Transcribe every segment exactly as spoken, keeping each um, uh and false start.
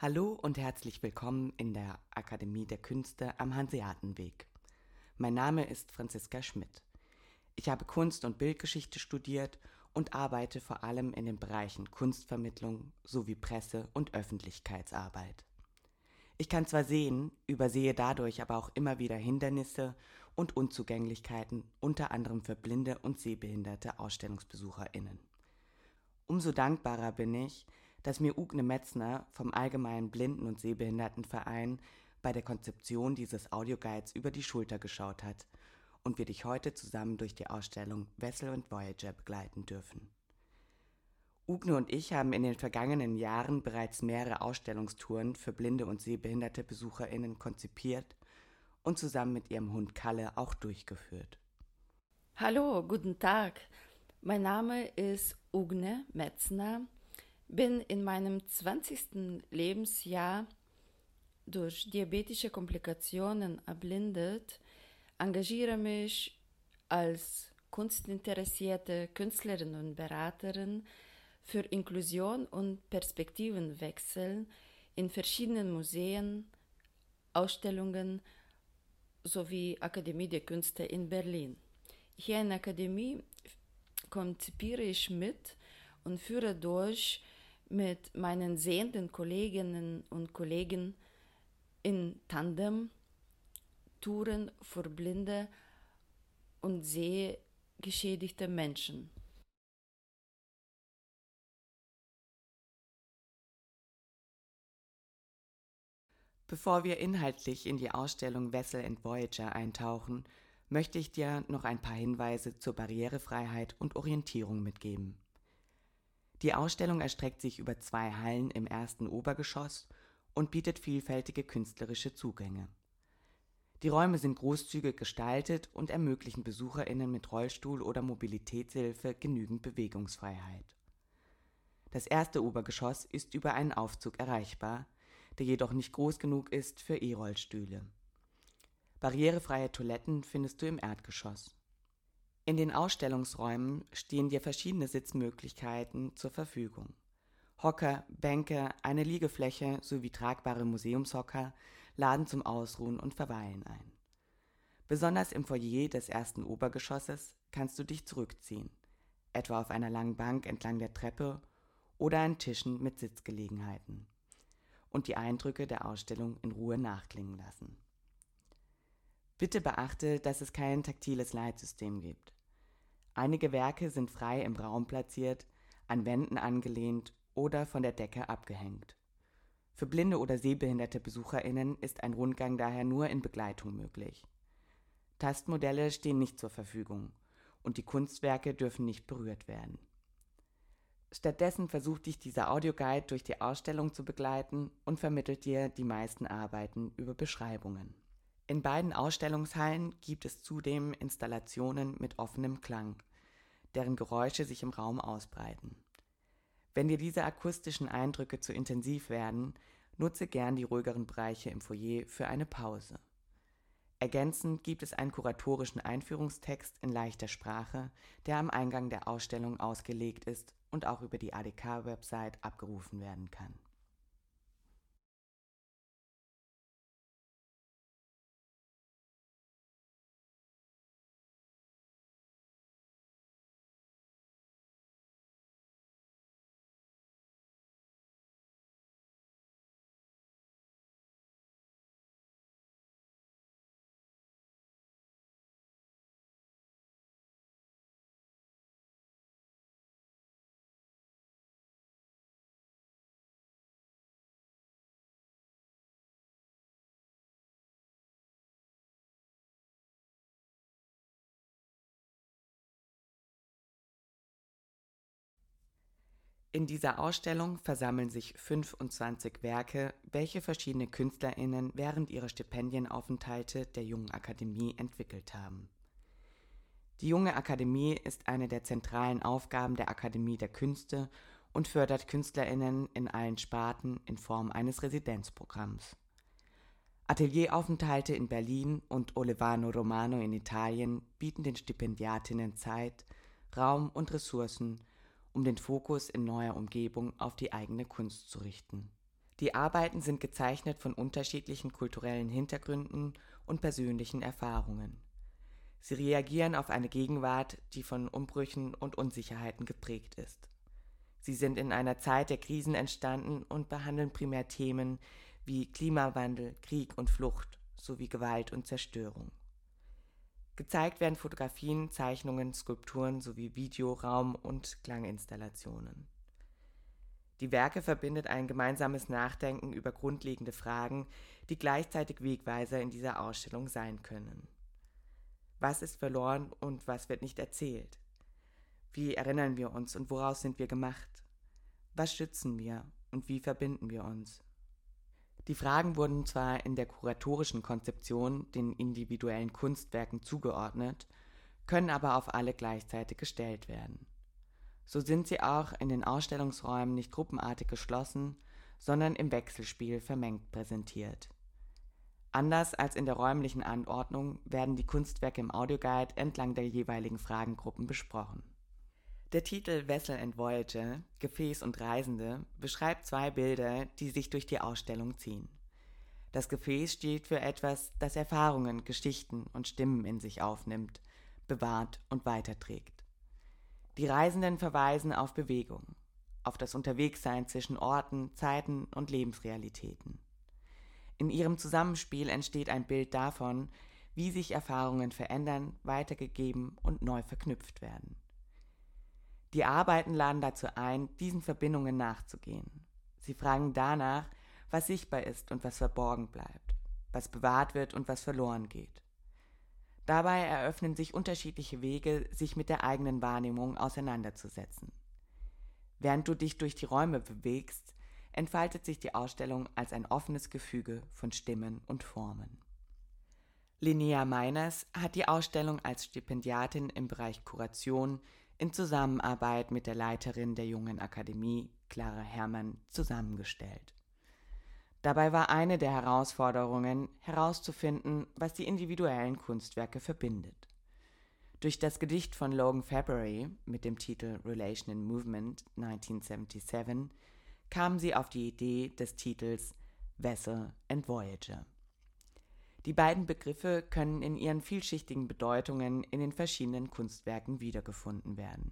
Hallo und herzlich willkommen in der Akademie der Künste am Hanseatenweg. Mein Name ist Franziska Schmidt. Ich habe Kunst- und Bildgeschichte studiert und arbeite vor allem in den Bereichen Kunstvermittlung sowie Presse- und Öffentlichkeitsarbeit. Ich kann zwar sehen, übersehe dadurch aber auch immer wieder Hindernisse und Unzugänglichkeiten, unter anderem für blinde und sehbehinderte AusstellungsbesucherInnen. Umso dankbarer bin ich, dass mir Ugne Metzner vom Allgemeinen Blinden- und Sehbehindertenverein bei der Konzeption dieses Audioguides über die Schulter geschaut hat und wir dich heute zusammen durch die Ausstellung Wessel und Voyager begleiten dürfen. Ugne und ich haben in den vergangenen Jahren bereits mehrere Ausstellungstouren für blinde und sehbehinderte BesucherInnen konzipiert und zusammen mit ihrem Hund Kalle auch durchgeführt. Hallo, guten Tag. Mein Name ist Ugne Metzner, bin in meinem zwanzigsten Lebensjahr durch diabetische Komplikationen erblindet, engagiere mich als kunstinteressierte Künstlerin und Beraterin für Inklusion und Perspektivenwechsel in verschiedenen Museen, Ausstellungen sowie Akademie der Künste in Berlin. Hier in der Akademie konzipiere ich mit und führe durch mit meinen sehenden Kolleginnen und Kollegen in Tandem Touren für blinde und sehgeschädigte Menschen. Bevor wir inhaltlich in die Ausstellung Wessel and Voyager eintauchen, möchte ich dir noch ein paar Hinweise zur Barrierefreiheit und Orientierung mitgeben. Die Ausstellung erstreckt sich über zwei Hallen im ersten Obergeschoss und bietet vielfältige künstlerische Zugänge. Die Räume sind großzügig gestaltet und ermöglichen BesucherInnen mit Rollstuhl oder Mobilitätshilfe genügend Bewegungsfreiheit. Das erste Obergeschoss ist über einen Aufzug erreichbar, der jedoch nicht groß genug ist für E-Rollstühle. Barrierefreie Toiletten findest du im Erdgeschoss. In den Ausstellungsräumen stehen dir verschiedene Sitzmöglichkeiten zur Verfügung. Hocker, Bänke, eine Liegefläche sowie tragbare Museumshocker laden zum Ausruhen und Verweilen ein. Besonders im Foyer des ersten Obergeschosses kannst du dich zurückziehen, etwa auf einer langen Bank entlang der Treppe oder an Tischen mit Sitzgelegenheiten, und die Eindrücke der Ausstellung in Ruhe nachklingen lassen. Bitte beachte, dass es kein taktiles Leitsystem gibt. Einige Werke sind frei im Raum platziert, an Wänden angelehnt oder von der Decke abgehängt. Für blinde oder sehbehinderte BesucherInnen ist ein Rundgang daher nur in Begleitung möglich. Tastmodelle stehen nicht zur Verfügung und die Kunstwerke dürfen nicht berührt werden. Stattdessen versucht dich dieser Audioguide durch die Ausstellung zu begleiten und vermittelt dir die meisten Arbeiten über Beschreibungen. In beiden Ausstellungshallen gibt es zudem Installationen mit offenem Klang, deren Geräusche sich im Raum ausbreiten. Wenn dir diese akustischen Eindrücke zu intensiv werden, nutze gern die ruhigeren Bereiche im Foyer für eine Pause. Ergänzend gibt es einen kuratorischen Einführungstext in leichter Sprache, der am Eingang der Ausstellung ausgelegt ist und auch über die A D K-Website abgerufen werden kann. In dieser Ausstellung versammeln sich fünfundzwanzig Werke, welche verschiedene KünstlerInnen während ihrer Stipendienaufenthalte der Jungen Akademie entwickelt haben. Die Junge Akademie ist eine der zentralen Aufgaben der Akademie der Künste und fördert KünstlerInnen in allen Sparten in Form eines Residenzprogramms. Atelieraufenthalte in Berlin und Olevano Romano in Italien bieten den Stipendiatinnen Zeit, Raum und Ressourcen, um den Fokus in neuer Umgebung auf die eigene Kunst zu richten. Die Arbeiten sind gezeichnet von unterschiedlichen kulturellen Hintergründen und persönlichen Erfahrungen. Sie reagieren auf eine Gegenwart, die von Umbrüchen und Unsicherheiten geprägt ist. Sie sind in einer Zeit der Krisen entstanden und behandeln primär Themen wie Klimawandel, Krieg und Flucht sowie Gewalt und Zerstörung. Gezeigt werden Fotografien, Zeichnungen, Skulpturen sowie Video-, Raum- und Klanginstallationen. Die Werke verbindet ein gemeinsames Nachdenken über grundlegende Fragen, die gleichzeitig Wegweiser in dieser Ausstellung sein können. Was ist verloren und was wird nicht erzählt? Wie erinnern wir uns und woraus sind wir gemacht? Was schützen wir und wie verbinden wir uns? Die Fragen wurden zwar in der kuratorischen Konzeption den individuellen Kunstwerken zugeordnet, können aber auf alle gleichzeitig gestellt werden. So sind sie auch in den Ausstellungsräumen nicht gruppenartig geschlossen, sondern im Wechselspiel vermengt präsentiert. Anders als in der räumlichen Anordnung werden die Kunstwerke im Audioguide entlang der jeweiligen Fragengruppen besprochen. Der Titel Vessel and Voyager, Gefäß und Reisende, beschreibt zwei Bilder, die sich durch die Ausstellung ziehen. Das Gefäß steht für etwas, das Erfahrungen, Geschichten und Stimmen in sich aufnimmt, bewahrt und weiterträgt. Die Reisenden verweisen auf Bewegung, auf das Unterwegssein zwischen Orten, Zeiten und Lebensrealitäten. In ihrem Zusammenspiel entsteht ein Bild davon, wie sich Erfahrungen verändern, weitergegeben und neu verknüpft werden. Die Arbeiten laden dazu ein, diesen Verbindungen nachzugehen. Sie fragen danach, was sichtbar ist und was verborgen bleibt, was bewahrt wird und was verloren geht. Dabei eröffnen sich unterschiedliche Wege, sich mit der eigenen Wahrnehmung auseinanderzusetzen. Während du dich durch die Räume bewegst, entfaltet sich die Ausstellung als ein offenes Gefüge von Stimmen und Formen. Linnea Meiners hat die Ausstellung als Stipendiatin im Bereich Kuration in Zusammenarbeit mit der Leiterin der Jungen Akademie, Clara Herrmann, zusammengestellt. Dabei war eine der Herausforderungen, herauszufinden, was die individuellen Kunstwerke verbindet. Durch das Gedicht von Logan February mit dem Titel Relation and Movement neunzehnhundertsiebenundsiebzig kam sie auf die Idee des Titels Vessel and Voyager. Die beiden Begriffe können in ihren vielschichtigen Bedeutungen in den verschiedenen Kunstwerken wiedergefunden werden.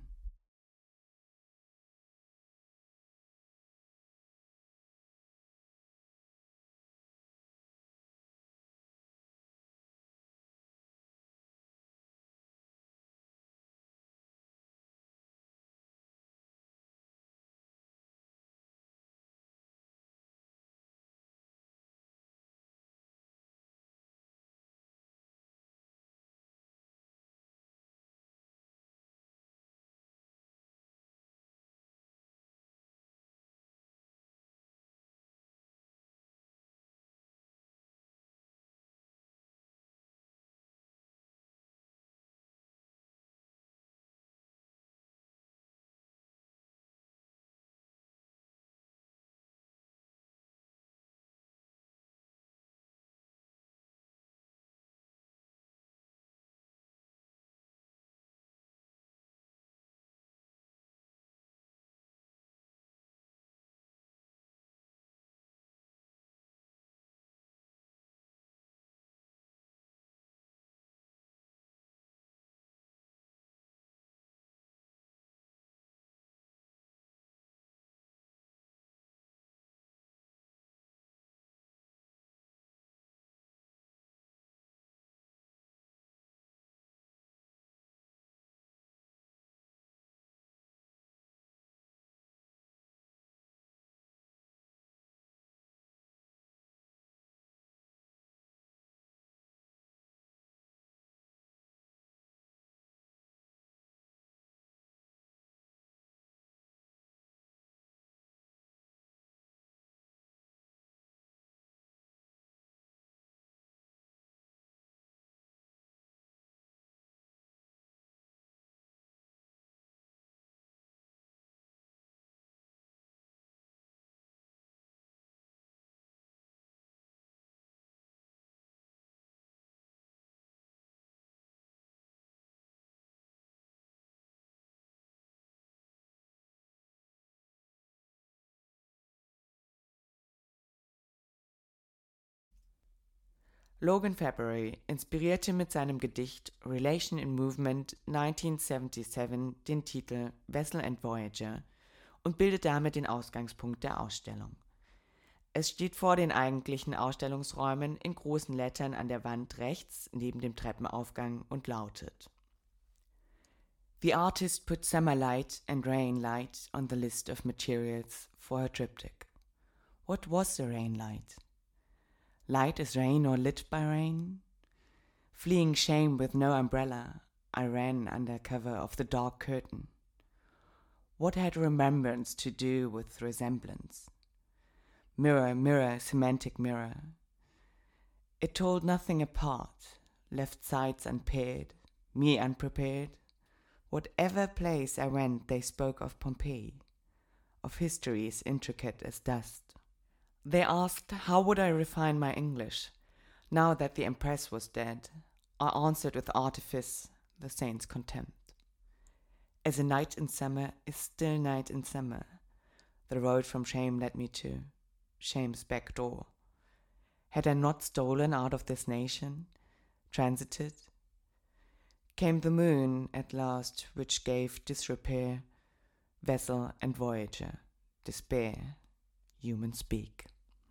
Logan February inspirierte mit seinem Gedicht Relation in Movement neunzehnhundertsiebenundsiebzig den Titel Vessel and Voyager und bildet damit den Ausgangspunkt der Ausstellung. Es steht vor den eigentlichen Ausstellungsräumen in großen Lettern an der Wand rechts neben dem Treppenaufgang und lautet: The artist put summer light and rain light on the list of materials for her triptych. What was the rain light? Light as rain or lit by rain? Fleeing shame with no umbrella, I ran under cover of the dark curtain. What had remembrance to do with resemblance? Mirror, mirror, semantic mirror. It told nothing apart, left sides unpaired, me unprepared. Whatever place I went, they spoke of Pompeii, of histories intricate as dust. They asked how would I refine my English, now that the Empress was dead. I answered with artifice, the saint's contempt. As a night in summer is still night in summer, the road from shame led me to shame's back door. Had I not stolen out of this nation, transited? Came the moon at last, which gave disrepair, vessel and voyager, despair, human speak.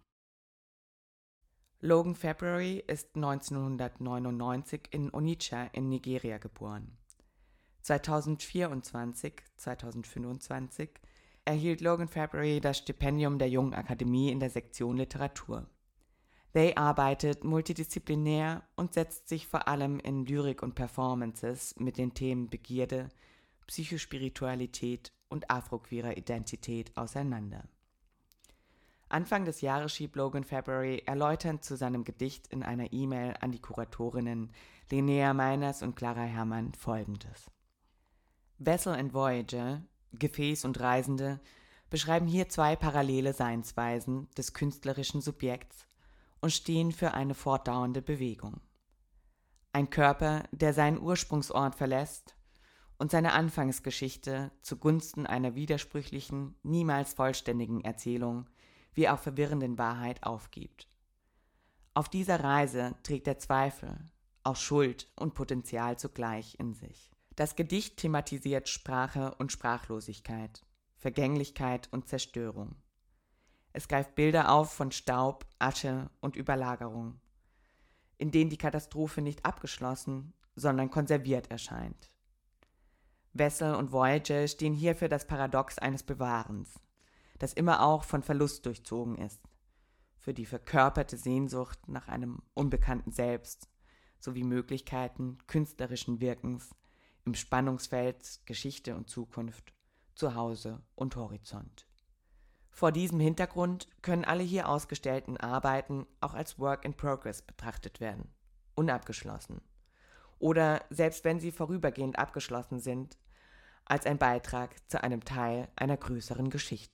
Logan February ist neunzehnhundertneunundneunzig in Onitsha in Nigeria geboren. zweitausendvierundzwanzig, zweitausendfünfundzwanzig erhielt Logan February das Stipendium der Jungen Akademie in der Sektion Literatur. They arbeitet multidisziplinär und setzt sich vor allem in Lyrik und Performances mit den Themen Begierde, Psychospiritualität und afroqueerer Identität auseinander. Anfang des Jahres schrieb Logan February erläuternd zu seinem Gedicht in einer E-Mail an die Kuratorinnen Linnea Meiners und Clara Herrmann folgendes: Vessel and Voyager, Gefäß und Reisende, beschreiben hier zwei parallele Seinsweisen des künstlerischen Subjekts und stehen für eine fortdauernde Bewegung. Ein Körper, der seinen Ursprungsort verlässt und seine Anfangsgeschichte zugunsten einer widersprüchlichen, niemals vollständigen Erzählung wie auch verwirrenden Wahrheit aufgibt. Auf dieser Reise trägt er Zweifel, auch Schuld und Potenzial zugleich in sich. Das Gedicht thematisiert Sprache und Sprachlosigkeit, Vergänglichkeit und Zerstörung. Es greift Bilder auf von Staub, Asche und Überlagerung, in denen die Katastrophe nicht abgeschlossen, sondern konserviert erscheint. Vessel und Voyager stehen hier für das Paradox eines Bewahrens, das immer auch von Verlust durchzogen ist, für die verkörperte Sehnsucht nach einem unbekannten Selbst sowie Möglichkeiten künstlerischen Wirkens im Spannungsfeld Geschichte und Zukunft, Zuhause und Horizont. Vor diesem Hintergrund können alle hier ausgestellten Arbeiten auch als Work in Progress betrachtet werden, unabgeschlossen. Oder, selbst wenn sie vorübergehend abgeschlossen sind, als ein Beitrag zu einem Teil einer größeren Geschichte.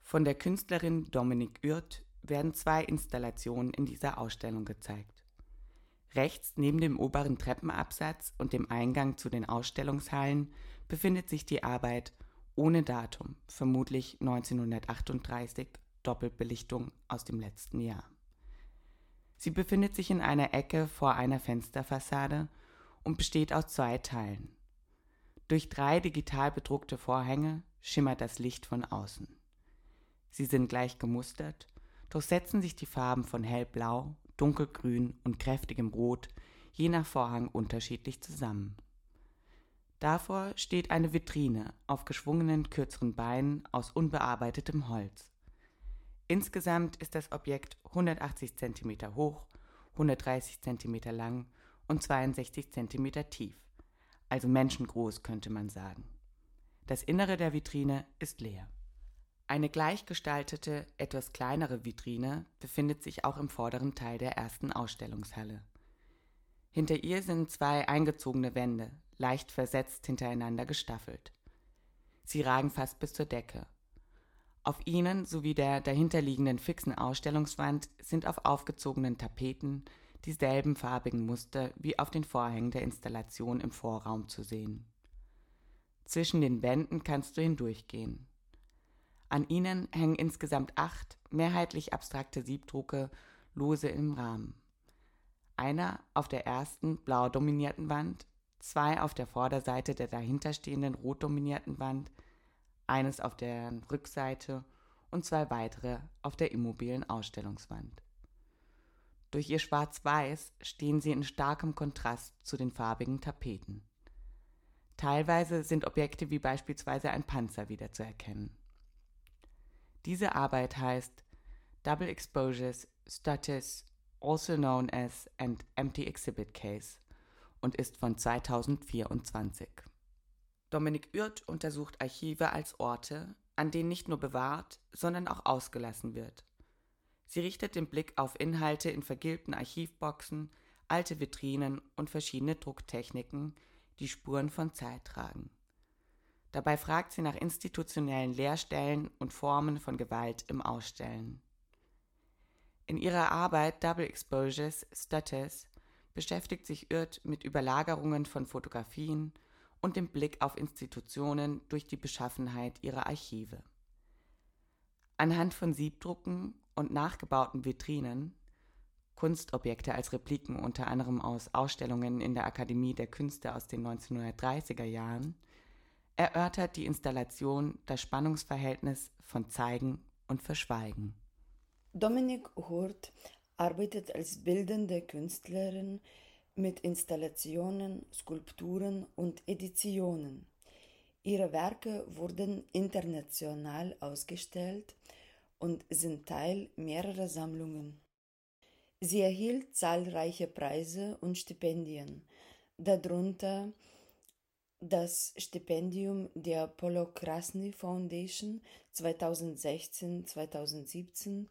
Von der Künstlerin Dominique Urt werden zwei Installationen in dieser Ausstellung gezeigt. Rechts neben dem oberen Treppenabsatz und dem Eingang zu den Ausstellungshallen befindet sich die Arbeit Ohne Datum, vermutlich neunzehnhundertachtunddreißig, Doppelbelichtung aus dem letzten Jahr. Sie befindet sich in einer Ecke vor einer Fensterfassade und besteht aus zwei Teilen. Durch drei digital bedruckte Vorhänge schimmert das Licht von außen. Sie sind gleich gemustert, doch setzen sich die Farben von hellblau, dunkelgrün und kräftigem Rot je nach Vorhang unterschiedlich zusammen. Davor steht eine Vitrine auf geschwungenen, kürzeren Beinen aus unbearbeitetem Holz. Insgesamt ist das Objekt hundertachtzig Zentimeter hoch, hundertdreißig Zentimeter lang und zweiundsechzig Zentimeter tief, also menschengroß könnte man sagen. Das Innere der Vitrine ist leer. Eine gleichgestaltete, etwas kleinere Vitrine befindet sich auch im vorderen Teil der ersten Ausstellungshalle. Hinter ihr sind zwei eingezogene Wände, leicht versetzt hintereinander gestaffelt. Sie ragen fast bis zur Decke. Auf ihnen sowie der dahinterliegenden fixen Ausstellungswand sind auf aufgezogenen Tapeten dieselben farbigen Muster wie auf den Vorhängen der Installation im Vorraum zu sehen. Zwischen den Wänden kannst du hindurchgehen. An ihnen hängen insgesamt acht mehrheitlich abstrakte Siebdrucke lose im Rahmen. Einer auf der ersten blau dominierten Wand, zwei auf der Vorderseite der dahinterstehenden rot dominierten Wand, eines auf der Rückseite und zwei weitere auf der immobilen Ausstellungswand. Durch ihr Schwarz-Weiß stehen sie in starkem Kontrast zu den farbigen Tapeten. Teilweise sind Objekte wie beispielsweise ein Panzer wiederzuerkennen. Diese Arbeit heißt Double Exposures Status, also known as an Empty Exhibit Case, und ist von zweitausendvierundzwanzig. Dominique Urt untersucht Archive als Orte, an denen nicht nur bewahrt, sondern auch ausgelassen wird. Sie richtet den Blick auf Inhalte in vergilbten Archivboxen, alte Vitrinen und verschiedene Drucktechniken, die Spuren von Zeit tragen. Dabei fragt sie nach institutionellen Leerstellen und Formen von Gewalt im Ausstellen. In ihrer Arbeit Double Exposures Status beschäftigt sich Urt mit Überlagerungen von Fotografien und dem Blick auf Institutionen durch die Beschaffenheit ihrer Archive. Anhand von Siebdrucken und nachgebauten Vitrinen, Kunstobjekte als Repliken unter anderem aus Ausstellungen in der Akademie der Künste aus den neunzehnhundertdreißiger Jahren, erörtert die Installation das Spannungsverhältnis von Zeigen und Verschweigen. Dominique Urt arbeitet als bildende Künstlerin mit Installationen, Skulpturen und Editionen. Ihre Werke wurden international ausgestellt und sind Teil mehrerer Sammlungen. Sie erhielt zahlreiche Preise und Stipendien, darunter das Stipendium der Polo-Krasny Foundation zweitausendsechzehn bis zweitausendsiebzehn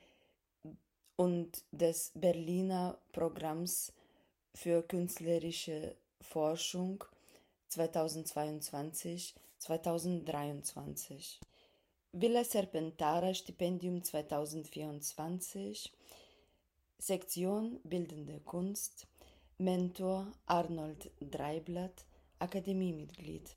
und des Berliner Programms für künstlerische Forschung zweitausendzweiundzwanzig bis zweitausenddreiundzwanzig. Villa Serpentara Stipendium zweitausendvierundzwanzig, Sektion Bildende Kunst, Mentor Arnold Dreiblatt, Akademiemitglied.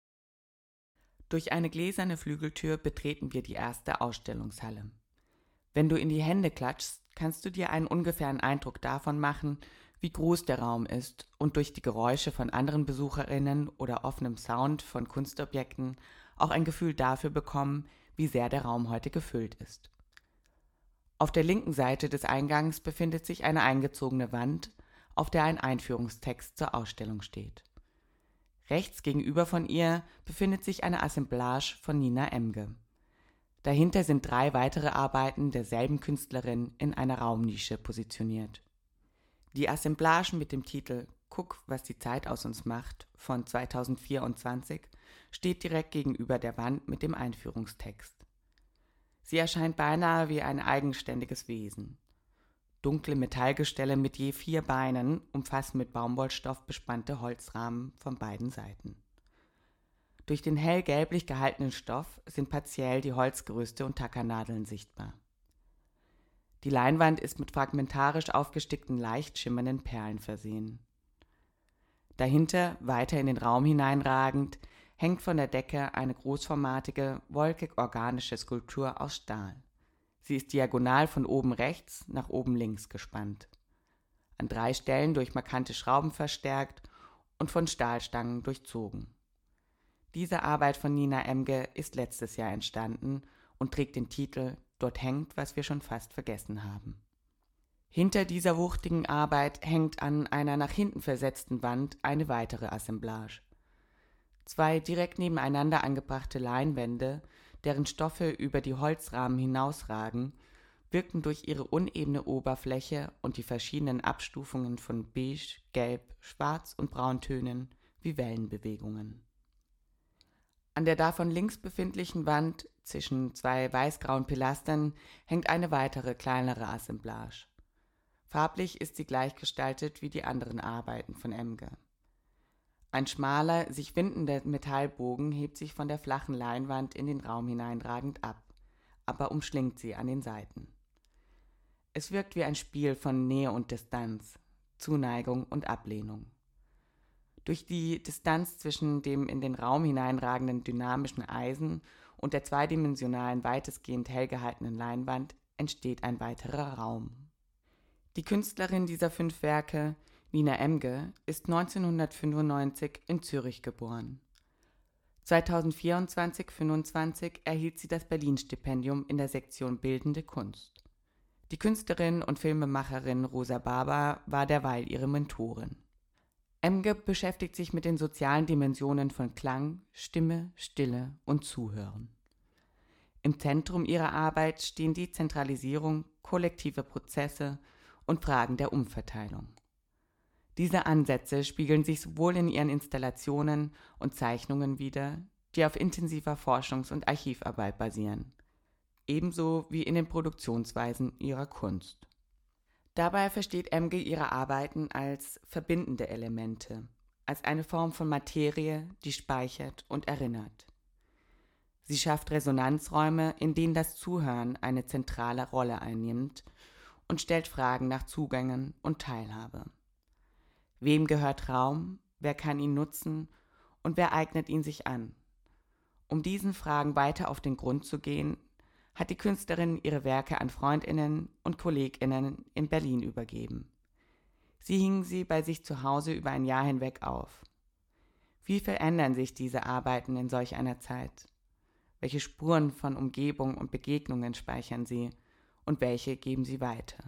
Durch eine gläserne Flügeltür betreten wir die erste Ausstellungshalle. Wenn du in die Hände klatschst, kannst du dir einen ungefähren Eindruck davon machen, wie groß der Raum ist und durch die Geräusche von anderen BesucherInnen oder offenem Sound von Kunstobjekten auch ein Gefühl dafür bekommen, wie sehr der Raum heute gefüllt ist. Auf der linken Seite des Eingangs befindet sich eine eingezogene Wand, auf der ein Einführungstext zur Ausstellung steht. Rechts gegenüber von ihr befindet sich eine Assemblage von Nina Emge. Dahinter sind drei weitere Arbeiten derselben Künstlerin in einer Raumnische positioniert. Die Assemblage mit dem Titel »Guck, was die Zeit aus uns macht« von zweitausendvierundzwanzig steht direkt gegenüber der Wand mit dem Einführungstext. Sie erscheint beinahe wie ein eigenständiges Wesen. Dunkle Metallgestelle mit je vier Beinen umfassen mit Baumwollstoff bespannte Holzrahmen von beiden Seiten. Durch den hell gelblich gehaltenen Stoff sind partiell die Holzgerüste und Tackernadeln sichtbar. Die Leinwand ist mit fragmentarisch aufgestickten, leicht schimmernden Perlen versehen. Dahinter, weiter in den Raum hineinragend, hängt von der Decke eine großformatige, wolkig-organische Skulptur aus Stahl. Sie ist diagonal von oben rechts nach oben links gespannt. An drei Stellen durch markante Schrauben verstärkt und von Stahlstangen durchzogen. Diese Arbeit von Nina Emge ist letztes Jahr entstanden und trägt den Titel »Dort hängt, was wir schon fast vergessen haben«. Hinter dieser wuchtigen Arbeit hängt an einer nach hinten versetzten Wand eine weitere Assemblage. Zwei direkt nebeneinander angebrachte Leinwände, deren Stoffe über die Holzrahmen hinausragen, wirken durch ihre unebene Oberfläche und die verschiedenen Abstufungen von Beige, Gelb, Schwarz und Brauntönen wie Wellenbewegungen. An der davon links befindlichen Wand, zwischen zwei weißgrauen Pilastern, hängt eine weitere, kleinere Assemblage. Farblich ist sie gleich gestaltet wie die anderen Arbeiten von Emge. Ein schmaler, sich windender Metallbogen hebt sich von der flachen Leinwand in den Raum hineinragend ab, aber umschlingt sie an den Seiten. Es wirkt wie ein Spiel von Nähe und Distanz, Zuneigung und Ablehnung. Durch die Distanz zwischen dem in den Raum hineinragenden dynamischen Eisen und der zweidimensionalen, weitestgehend hell gehaltenen Leinwand entsteht ein weiterer Raum. Die Künstlerin dieser fünf Werke, Nina Emge, ist neunzehnhundertfünfundneunzig in Zürich geboren. zweitausendvierundzwanzig fünfundzwanzig erhielt sie das Berlin-Stipendium in der Sektion Bildende Kunst. Die Künstlerin und Filmemacherin Rosa Barber war derweil ihre Mentorin. Emge beschäftigt sich mit den sozialen Dimensionen von Klang, Stimme, Stille und Zuhören. Im Zentrum ihrer Arbeit stehen Dezentralisierung, kollektive Prozesse und Fragen der Umverteilung. Diese Ansätze spiegeln sich sowohl in ihren Installationen und Zeichnungen wider, die auf intensiver Forschungs- und Archivarbeit basieren, ebenso wie in den Produktionsweisen ihrer Kunst. Dabei versteht Emge ihre Arbeiten als verbindende Elemente, als eine Form von Materie, die speichert und erinnert. Sie schafft Resonanzräume, in denen das Zuhören eine zentrale Rolle einnimmt und stellt Fragen nach Zugängen und Teilhabe. Wem gehört Raum, wer kann ihn nutzen und wer eignet ihn sich an? Um diesen Fragen weiter auf den Grund zu gehen, hat die Künstlerin ihre Werke an FreundInnen und KollegInnen in Berlin übergeben. Sie hingen sie bei sich zu Hause über ein Jahr hinweg auf. Wie verändern sich diese Arbeiten in solch einer Zeit? Welche Spuren von Umgebung und Begegnungen speichern sie und welche geben sie weiter?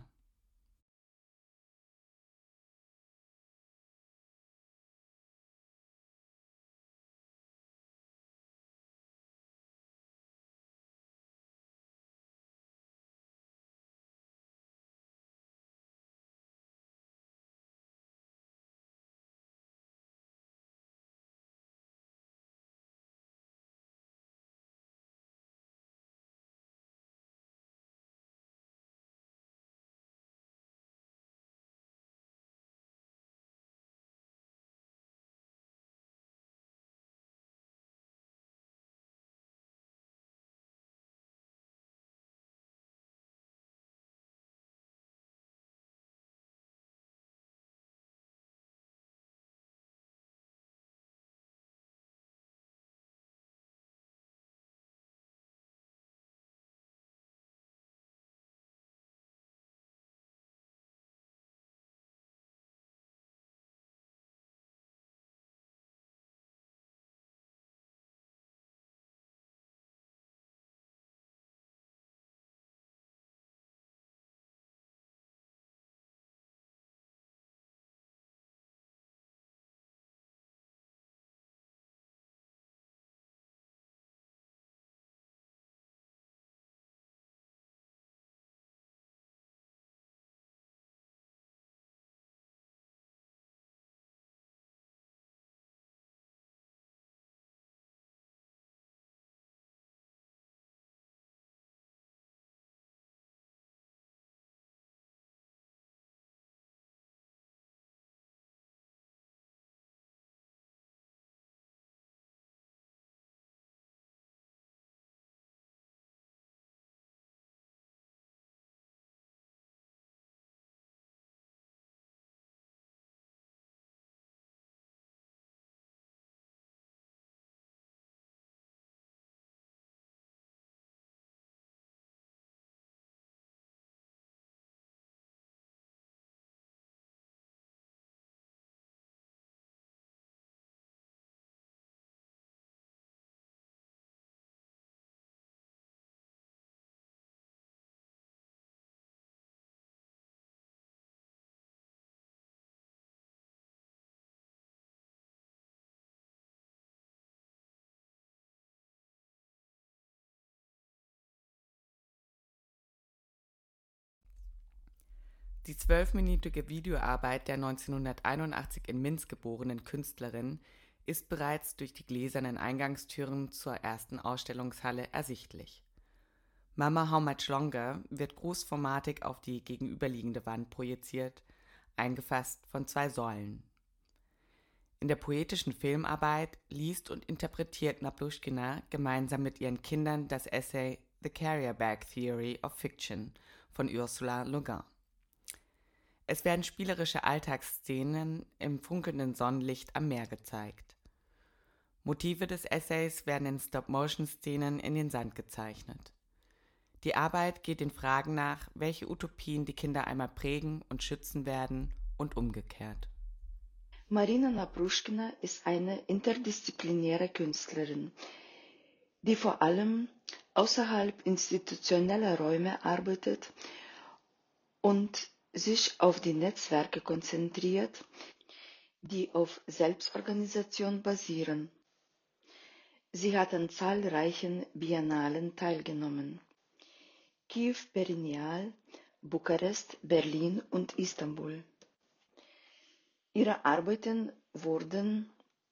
Die zwölfminütige Videoarbeit der neunzehnhunderteinundachtzig in Minsk geborenen Künstlerin ist bereits durch die gläsernen Eingangstüren zur ersten Ausstellungshalle ersichtlich. Mama How Much Longer wird großformatig auf die gegenüberliegende Wand projiziert, eingefasst von zwei Säulen. In der poetischen Filmarbeit liest und interpretiert Napluschkina gemeinsam mit ihren Kindern das Essay The Carrier Bag Theory of Fiction von Ursula Le Guin. Es werden spielerische Alltagsszenen im funkelnden Sonnenlicht am Meer gezeigt. Motive des Essays werden in Stop-Motion-Szenen in den Sand gezeichnet. Die Arbeit geht den Fragen nach, welche Utopien die Kinder einmal prägen und schützen werden und umgekehrt. Marina Napruschkina ist eine interdisziplinäre Künstlerin, die vor allem außerhalb institutioneller Räume arbeitet und sich auf die Netzwerke konzentriert, die auf Selbstorganisation basieren. Sie hat an zahlreichen Biennalen teilgenommen: Kiew Perineal, Bukarest, Berlin und Istanbul. Ihre Arbeiten wurden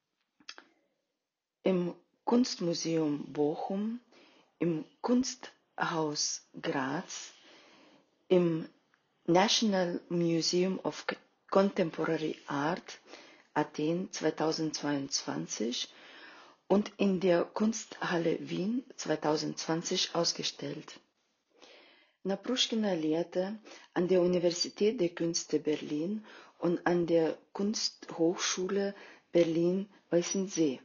im Kunstmuseum Bochum, im Kunsthaus Graz, im National Museum of Contemporary Art Athen zweitausendzweiundzwanzig und in der Kunsthalle Wien zweitausendzwanzig ausgestellt. Napruschkina lehrte an der Universität der Künste Berlin und an der Kunsthochschule Berlin-Weißensee.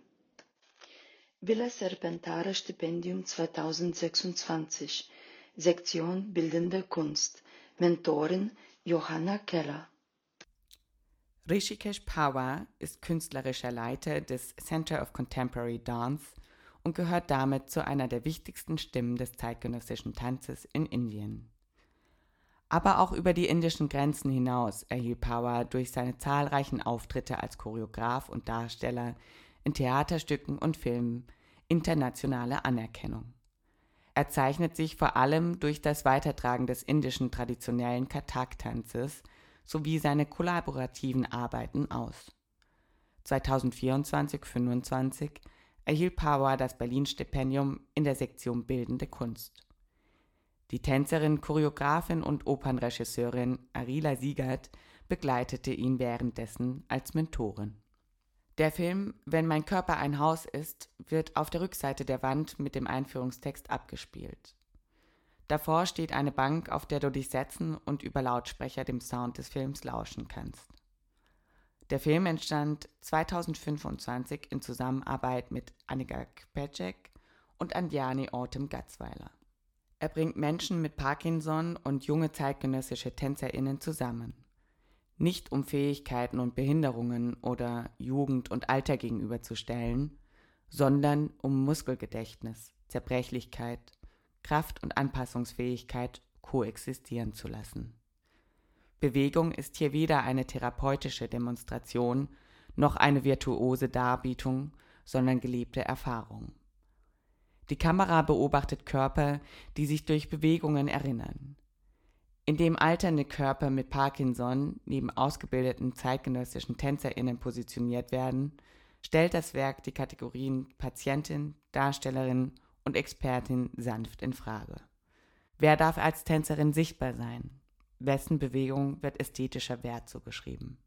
Villa Serpentara Stipendium zweitausendsechsundzwanzig, Sektion Bildende Kunst, Mentorin Johanna Keller. Hrishikesh Pahwa ist künstlerischer Leiter des Center of Contemporary Dance und gehört damit zu einer der wichtigsten Stimmen des zeitgenössischen Tanzes in Indien. Aber auch über die indischen Grenzen hinaus erhielt Pahwa durch seine zahlreichen Auftritte als Choreograf und Darsteller in Theaterstücken und Filmen internationale Anerkennung. Er zeichnet sich vor allem durch das Weitertragen des indischen traditionellen Kathak-Tanzes sowie seine kollaborativen Arbeiten aus. zweitausendvierundzwanzig fünfundzwanzig erhielt Pahwa das Berlin-Stipendium in der Sektion Bildende Kunst. Die Tänzerin, Choreografin und Opernregisseurin Arila Siegert begleitete ihn währenddessen als Mentorin. Der Film Wenn mein Körper ein Haus ist wird auf der Rückseite der Wand mit dem Einführungstext abgespielt. Davor steht eine Bank, auf der du dich setzen und über Lautsprecher dem Sound des Films lauschen kannst. Der Film entstand zweitausendfünfundzwanzig in Zusammenarbeit mit Annika Kpecek und Andjani Autumn-Gatzweiler. Er bringt Menschen mit Parkinson und junge zeitgenössische TänzerInnen zusammen. Nicht um Fähigkeiten und Behinderungen oder Jugend und Alter gegenüberzustellen, sondern um Muskelgedächtnis, Zerbrechlichkeit, Kraft und Anpassungsfähigkeit koexistieren zu lassen. Bewegung ist hier weder eine therapeutische Demonstration noch eine virtuose Darbietung, sondern gelebte Erfahrung. Die Kamera beobachtet Körper, die sich durch Bewegungen erinnern. Indem alternde Körper mit Parkinson neben ausgebildeten zeitgenössischen TänzerInnen positioniert werden, stellt das Werk die Kategorien Patientin, Darstellerin und Expertin sanft in Frage. Wer darf als Tänzerin sichtbar sein? Wessen Bewegung wird ästhetischer Wert zugeschrieben?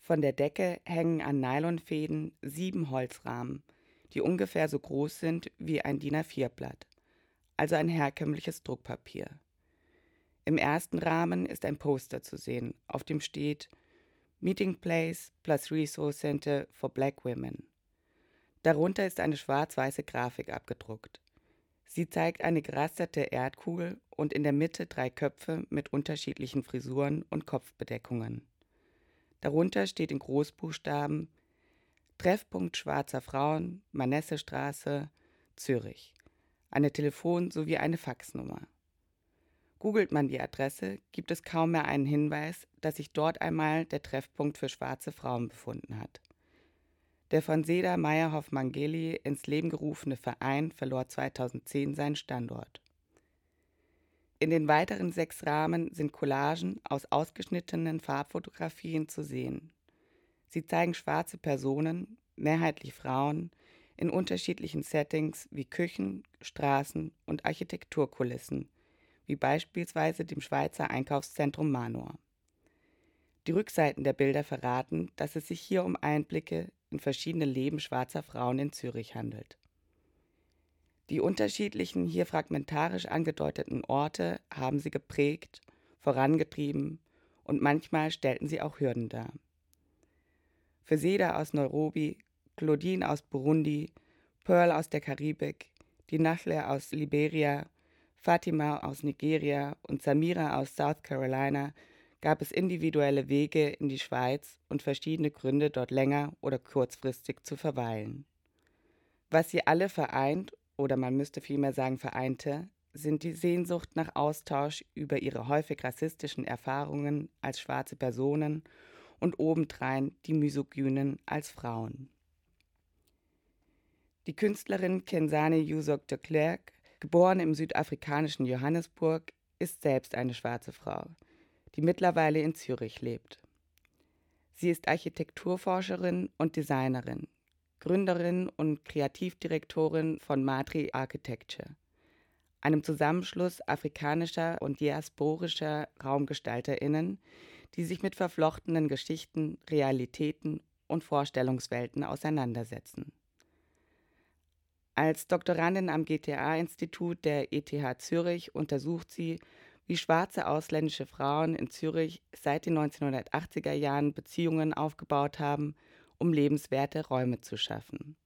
Von der Decke hängen an Nylonfäden sieben Holzrahmen, die ungefähr so groß sind wie ein D I N A vier Blatt, also ein herkömmliches Druckpapier. Im ersten Rahmen ist ein Poster zu sehen, auf dem steht Meeting Place plus Resource Center for Black Women. Darunter ist eine schwarz-weiße Grafik abgedruckt. Sie zeigt eine gerasterte Erdkugel und in der Mitte drei Köpfe mit unterschiedlichen Frisuren und Kopfbedeckungen. Darunter steht in Großbuchstaben Treffpunkt schwarzer Frauen, Manesse-Straße, Zürich, eine Telefon- sowie eine Faxnummer. Googelt man die Adresse, gibt es kaum mehr einen Hinweis, dass sich dort einmal der Treffpunkt für schwarze Frauen befunden hat. Der von Seda Meyerhoff-Mangeli ins Leben gerufene Verein verlor zweitausendzehn seinen Standort. In den weiteren sechs Rahmen sind Collagen aus ausgeschnittenen Farbfotografien zu sehen. Sie zeigen schwarze Personen, mehrheitlich Frauen, in unterschiedlichen Settings wie Küchen, Straßen und Architekturkulissen, wie beispielsweise dem Schweizer Einkaufszentrum Manor. Die Rückseiten der Bilder verraten, dass es sich hier um Einblicke in verschiedene Leben schwarzer Frauen in Zürich handelt. Die unterschiedlichen, hier fragmentarisch angedeuteten Orte haben sie geprägt, vorangetrieben und manchmal stellten sie auch Hürden dar. Für Seda aus Nairobi, Claudine aus Burundi, Pearl aus der Karibik, die Nachle aus Liberia, Fatima aus Nigeria und Samira aus South Carolina gab es individuelle Wege in die Schweiz und verschiedene Gründe, dort länger oder kurzfristig zu verweilen. Was sie alle vereint, oder man müsste vielmehr sagen vereinte, sind die Sehnsucht nach Austausch über ihre häufig rassistischen Erfahrungen als schwarze Personen und obendrein die Misogynen als Frauen. Die Künstlerin Kenzani Yusok de Klerk, geboren im südafrikanischen Johannesburg, ist selbst eine schwarze Frau, die mittlerweile in Zürich lebt. Sie ist Architekturforscherin und Designerin, Gründerin und Kreativdirektorin von Madri Architecture, einem Zusammenschluss afrikanischer und diasporischer RaumgestalterInnen, die sich mit verflochtenen Geschichten, Realitäten und Vorstellungswelten auseinandersetzen. Als Doktorandin am G T A-Institut der E T H Zürich untersucht sie, wie schwarze ausländische Frauen in Zürich seit den neunzehnhundertachtziger Jahren Beziehungen aufgebaut haben, um lebenswerte Räume zu schaffen.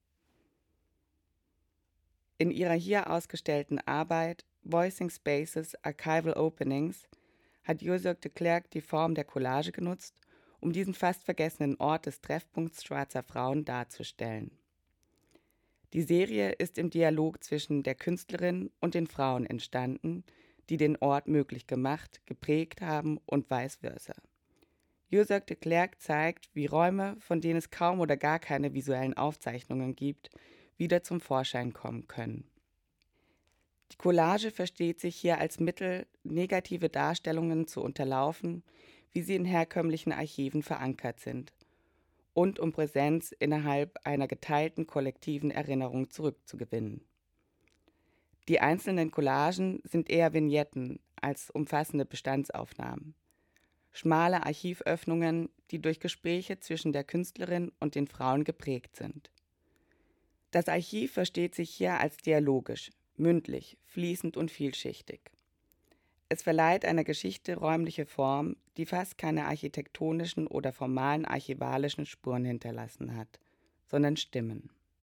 In ihrer hier ausgestellten Arbeit Voicing Spaces, Archival Openings hat Yusok de Klerk die Form der Collage genutzt, um diesen fast vergessenen Ort des Treffpunkts schwarzer Frauen darzustellen. Die Serie ist im Dialog zwischen der Künstlerin und den Frauen entstanden, die den Ort möglich gemacht, geprägt haben und vice versa. Yusok de Klerk zeigt, wie Räume, von denen es kaum oder gar keine visuellen Aufzeichnungen gibt, wieder zum Vorschein kommen können. Die Collage versteht sich hier als Mittel, negative Darstellungen zu unterlaufen, wie sie in herkömmlichen Archiven verankert sind, und um Präsenz innerhalb einer geteilten kollektiven Erinnerung zurückzugewinnen. Die einzelnen Collagen sind eher Vignetten als umfassende Bestandsaufnahmen. Schmale Archivöffnungen, die durch Gespräche zwischen der Künstlerin und den Frauen geprägt sind. Das Archiv versteht sich hier als dialogisch, mündlich, fließend und vielschichtig. Es verleiht einer Geschichte räumliche Form, die fast keine architektonischen oder formalen archivalischen Spuren hinterlassen hat, sondern Stimmen.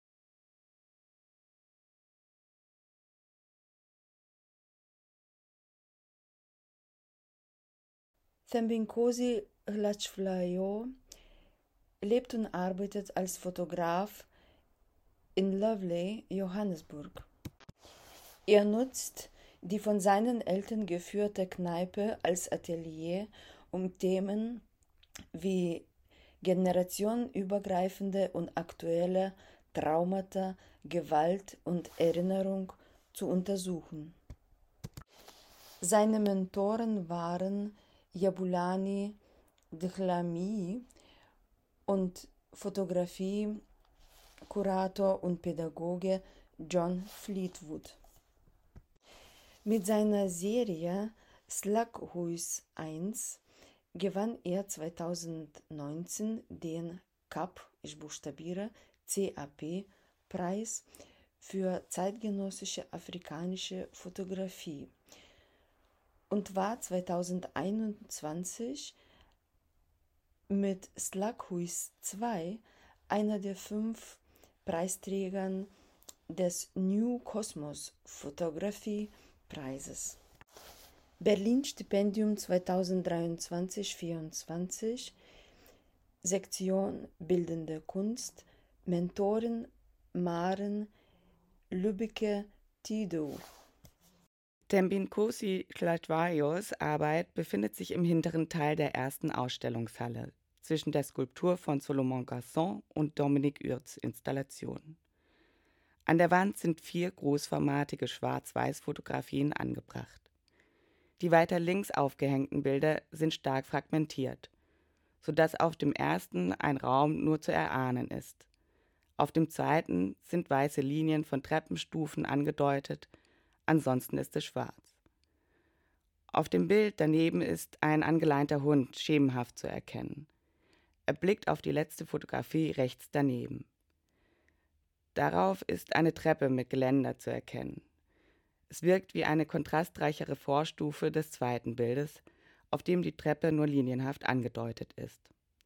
Thembinkosi Hlachflayo lebt und arbeitet als Fotograf in Lovely, Johannesburg. Er nutzt die von seinen Eltern geführte Kneipe als Atelier, um Themen wie generationenübergreifende und aktuelle Traumata, Gewalt und Erinnerung zu untersuchen. Seine Mentoren waren Jabulani Dlamini und Fotografie-Kurator und Pädagoge John Fleetwood. Mit seiner Serie Slughuis eins gewann er zweitausendneunzehn den C A P, ich buchstabiere, C A P-Preis für zeitgenössische afrikanische Fotografie und war zweitausendeinundzwanzig mit Slaghuis zwei einer der fünf Preisträgern des New Cosmos Photography Preises. Berlin Stipendium zweitausenddreiundzwanzig vierundzwanzig, Sektion Bildende Kunst, Mentorin Maren Lübbecke-Tiedow. Thembinkosi Tlachtwajos Arbeit befindet sich im hinteren Teil der ersten Ausstellungshalle, zwischen der Skulptur von Solomon Garçon und Dominique Urts Installation. An der Wand sind vier großformatige Schwarz-Weiß-Fotografien angebracht. Die weiter links aufgehängten Bilder sind stark fragmentiert, sodass auf dem ersten ein Raum nur zu erahnen ist. Auf dem zweiten sind weiße Linien von Treppenstufen angedeutet, ansonsten ist es schwarz. Auf dem Bild daneben ist ein angeleinter Hund schemenhaft zu erkennen. Er blickt auf die letzte Fotografie rechts daneben. Darauf ist eine Treppe mit Geländer zu erkennen. Es wirkt wie eine kontrastreichere Vorstufe des zweiten Bildes, auf dem die Treppe nur linienhaft angedeutet ist.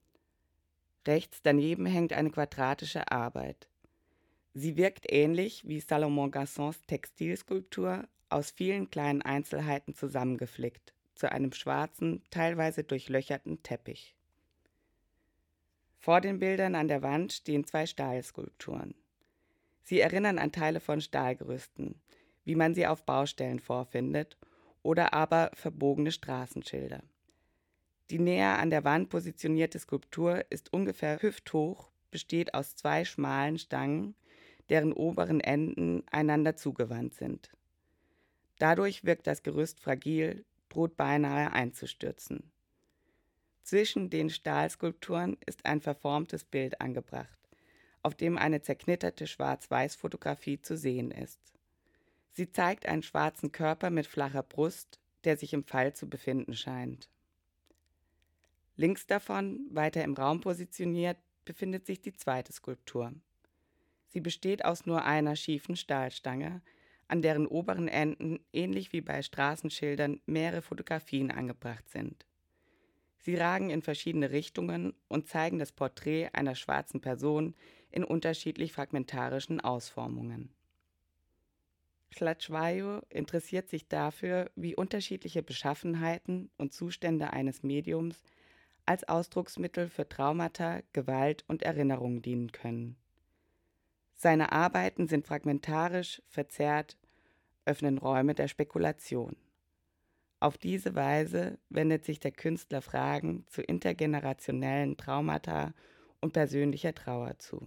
Rechts daneben hängt eine quadratische Arbeit. Sie wirkt ähnlich wie Salomon Garçons Textilskulptur, aus vielen kleinen Einzelheiten zusammengeflickt, zu einem schwarzen, teilweise durchlöcherten Teppich. Vor den Bildern an der Wand stehen zwei Stahlskulpturen. Sie erinnern an Teile von Stahlgerüsten, wie man sie auf Baustellen vorfindet, oder aber verbogene Straßenschilder. Die näher an der Wand positionierte Skulptur ist ungefähr hüfthoch, besteht aus zwei schmalen Stangen, deren oberen Enden einander zugewandt sind. Dadurch wirkt das Gerüst fragil, droht beinahe einzustürzen. Zwischen den Stahlskulpturen ist ein verformtes Bild angebracht, auf dem eine zerknitterte Schwarz-Weiß-Fotografie zu sehen ist. Sie zeigt einen schwarzen Körper mit flacher Brust, der sich im Fall zu befinden scheint. Links davon, weiter im Raum positioniert, befindet sich die zweite Skulptur. Sie besteht aus nur einer schiefen Stahlstange, an deren oberen Enden, ähnlich wie bei Straßenschildern, mehrere Fotografien angebracht sind. Sie ragen in verschiedene Richtungen und zeigen das Porträt einer schwarzen Person in unterschiedlich fragmentarischen Ausformungen. Tlachtwayo interessiert sich dafür, wie unterschiedliche Beschaffenheiten und Zustände eines Mediums als Ausdrucksmittel für Traumata, Gewalt und Erinnerung dienen können. Seine Arbeiten sind fragmentarisch, verzerrt, öffnen Räume der Spekulation. Auf diese Weise wendet sich der Künstler Fragen zu intergenerationellen Traumata und persönlicher Trauer zu.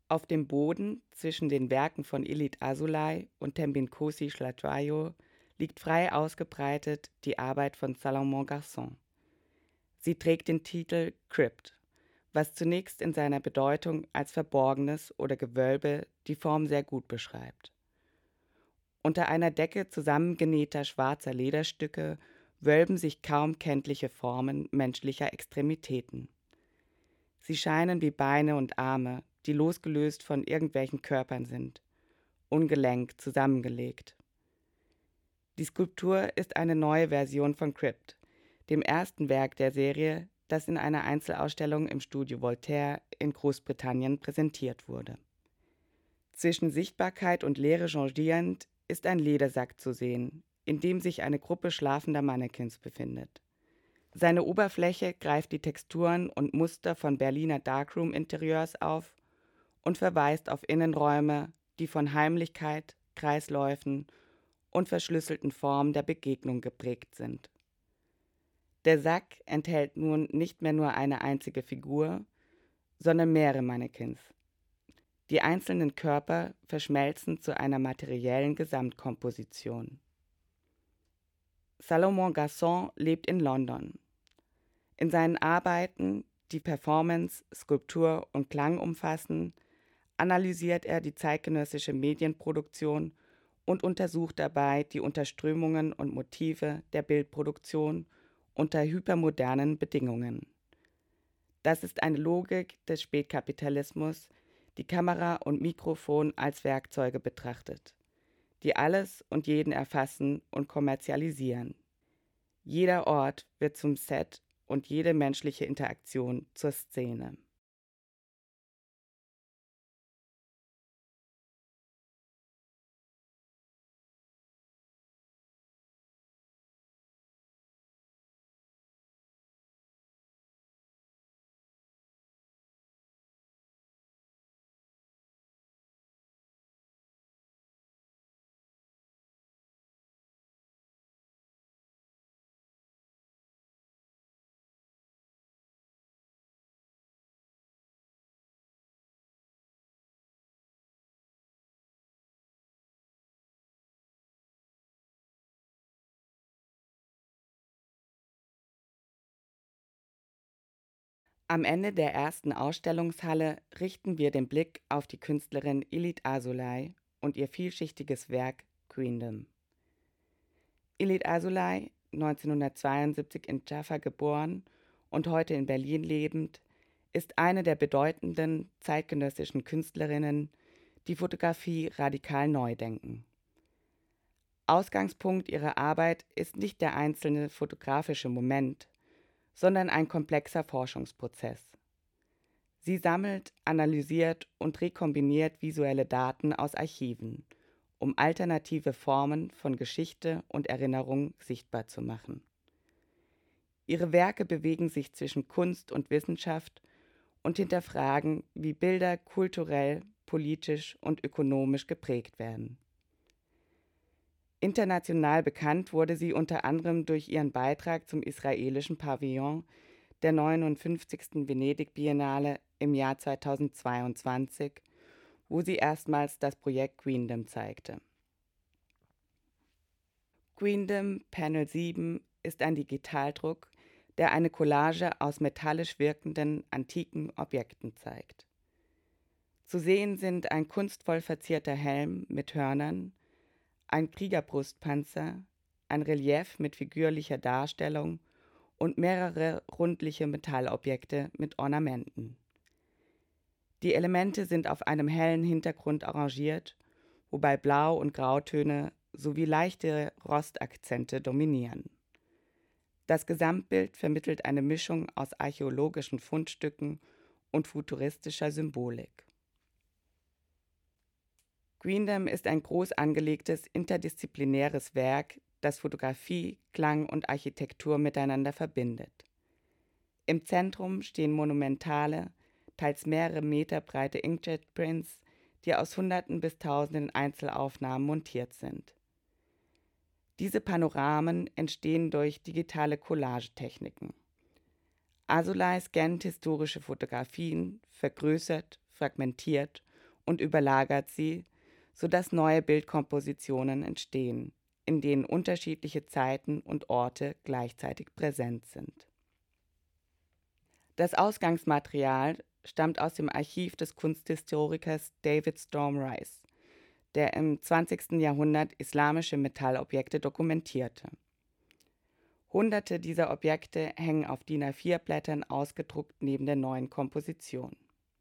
Auf dem Boden zwischen den Werken von Ilit Azoulay und Thembinkosi Hlatshwayo liegt frei ausgebreitet die Arbeit von Salomon Garçon. Sie trägt den Titel Crypt, was zunächst in seiner Bedeutung als Verborgenes oder Gewölbe die Form sehr gut beschreibt. Unter einer Decke zusammengenähter schwarzer Lederstücke wölben sich kaum kenntliche Formen menschlicher Extremitäten. Sie scheinen wie Beine und Arme, die losgelöst von irgendwelchen Körpern sind, ungelenkt zusammengelegt. Die Skulptur ist eine neue Version von Crypt, dem ersten Werk der Serie, das in einer Einzelausstellung im Studio Voltaire in Großbritannien präsentiert wurde. Zwischen Sichtbarkeit und Leere changierend ist ein Ledersack zu sehen, in dem sich eine Gruppe schlafender Mannequins befindet. Seine Oberfläche greift die Texturen und Muster von Berliner Darkroom-Interieurs auf und verweist auf Innenräume, die von Heimlichkeit, Kreisläufen und verschlüsselten Formen der Begegnung geprägt sind. Der Sack enthält nun nicht mehr nur eine einzige Figur, sondern mehrere Mannequins. Die einzelnen Körper verschmelzen zu einer materiellen Gesamtkomposition. Salomon Garçon lebt in London. In seinen Arbeiten, die Performance, Skulptur und Klang umfassen, analysiert er die zeitgenössische Medienproduktion und untersucht dabei die Unterströmungen und Motive der Bildproduktion unter hypermodernen Bedingungen. Das ist eine Logik des Spätkapitalismus, die Kamera und Mikrofon als Werkzeuge betrachtet, die alles und jeden erfassen und kommerzialisieren. Jeder Ort wird zum Set und jede menschliche Interaktion zur Szene. Am Ende der ersten Ausstellungshalle richten wir den Blick auf die Künstlerin Ilit Azoulay und ihr vielschichtiges Werk Queendom. Ilit Azoulay, neunzehnhundertzweiundsiebzig in Jaffa geboren und heute in Berlin lebend, ist eine der bedeutenden zeitgenössischen Künstlerinnen, die Fotografie radikal neu denken. Ausgangspunkt ihrer Arbeit ist nicht der einzelne fotografische Moment, sondern ein komplexer Forschungsprozess. Sie sammelt, analysiert und rekombiniert visuelle Daten aus Archiven, um alternative Formen von Geschichte und Erinnerung sichtbar zu machen. Ihre Werke bewegen sich zwischen Kunst und Wissenschaft und hinterfragen, wie Bilder kulturell, politisch und ökonomisch geprägt werden. International bekannt wurde sie unter anderem durch ihren Beitrag zum israelischen Pavillon der neunundfünfzigsten Venedig-Biennale im Jahr zweitausendzweiundzwanzig, wo sie erstmals das Projekt Queendom zeigte. Queendom Panel sieben ist ein Digitaldruck, der eine Collage aus metallisch wirkenden antiken Objekten zeigt. Zu sehen sind ein kunstvoll verzierter Helm mit Hörnern, ein Kriegerbrustpanzer, ein Relief mit figürlicher Darstellung und mehrere rundliche Metallobjekte mit Ornamenten. Die Elemente sind auf einem hellen Hintergrund arrangiert, wobei Blau- und Grautöne sowie leichte Rostakzente dominieren. Das Gesamtbild vermittelt eine Mischung aus archäologischen Fundstücken und futuristischer Symbolik. Queendom ist ein groß angelegtes interdisziplinäres Werk, das Fotografie, Klang und Architektur miteinander verbindet. Im Zentrum stehen monumentale, teils mehrere Meter breite Inkjet-Prints, die aus Hunderten bis Tausenden Einzelaufnahmen montiert sind. Diese Panoramen entstehen durch digitale Collagetechniken. Azoulay scannt historische Fotografien, vergrößert, fragmentiert und überlagert sie, sodass neue Bildkompositionen entstehen, in denen unterschiedliche Zeiten und Orte gleichzeitig präsent sind. Das Ausgangsmaterial stammt aus dem Archiv des Kunsthistorikers David Storm Rice, der im zwanzigsten Jahrhundert islamische Metallobjekte dokumentierte. Hunderte dieser Objekte hängen auf D I N A vier Blättern ausgedruckt neben der neuen Komposition.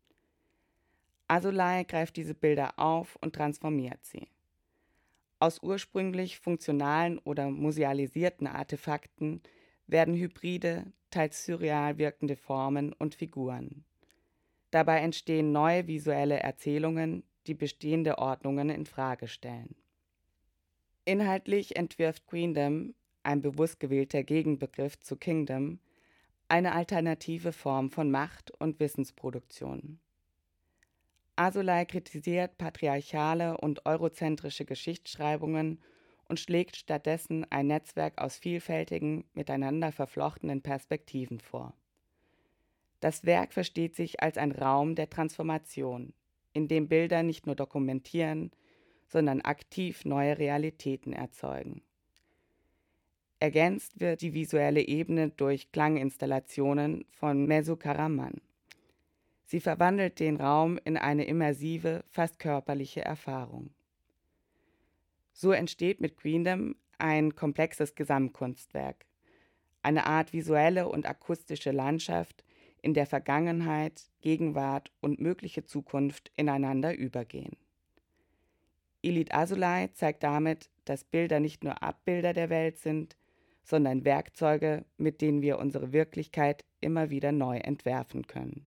Asolay greift diese Bilder auf und transformiert sie. Aus ursprünglich funktionalen oder musealisierten Artefakten werden hybride, teils surreal wirkende Formen und Figuren. Dabei entstehen neue visuelle Erzählungen, die bestehende Ordnungen in Frage stellen. Inhaltlich entwirft Queendom, ein bewusst gewählter Gegenbegriff zu Kingdom, eine alternative Form von Macht- und Wissensproduktion. Asolay kritisiert patriarchale und eurozentrische Geschichtsschreibungen und schlägt stattdessen ein Netzwerk aus vielfältigen, miteinander verflochtenen Perspektiven vor. Das Werk versteht sich als ein Raum der Transformation, in dem Bilder nicht nur dokumentieren, sondern aktiv neue Realitäten erzeugen. Ergänzt wird die visuelle Ebene durch Klanginstallationen von Mesut Karaman. Sie verwandelt den Raum in eine immersive, fast körperliche Erfahrung. So entsteht mit Queendom ein komplexes Gesamtkunstwerk, eine Art visuelle und akustische Landschaft, in der Vergangenheit, Gegenwart und mögliche Zukunft ineinander übergehen. Elit Asolay zeigt damit, dass Bilder nicht nur Abbilder der Welt sind, sondern Werkzeuge, mit denen wir unsere Wirklichkeit immer wieder neu entwerfen können.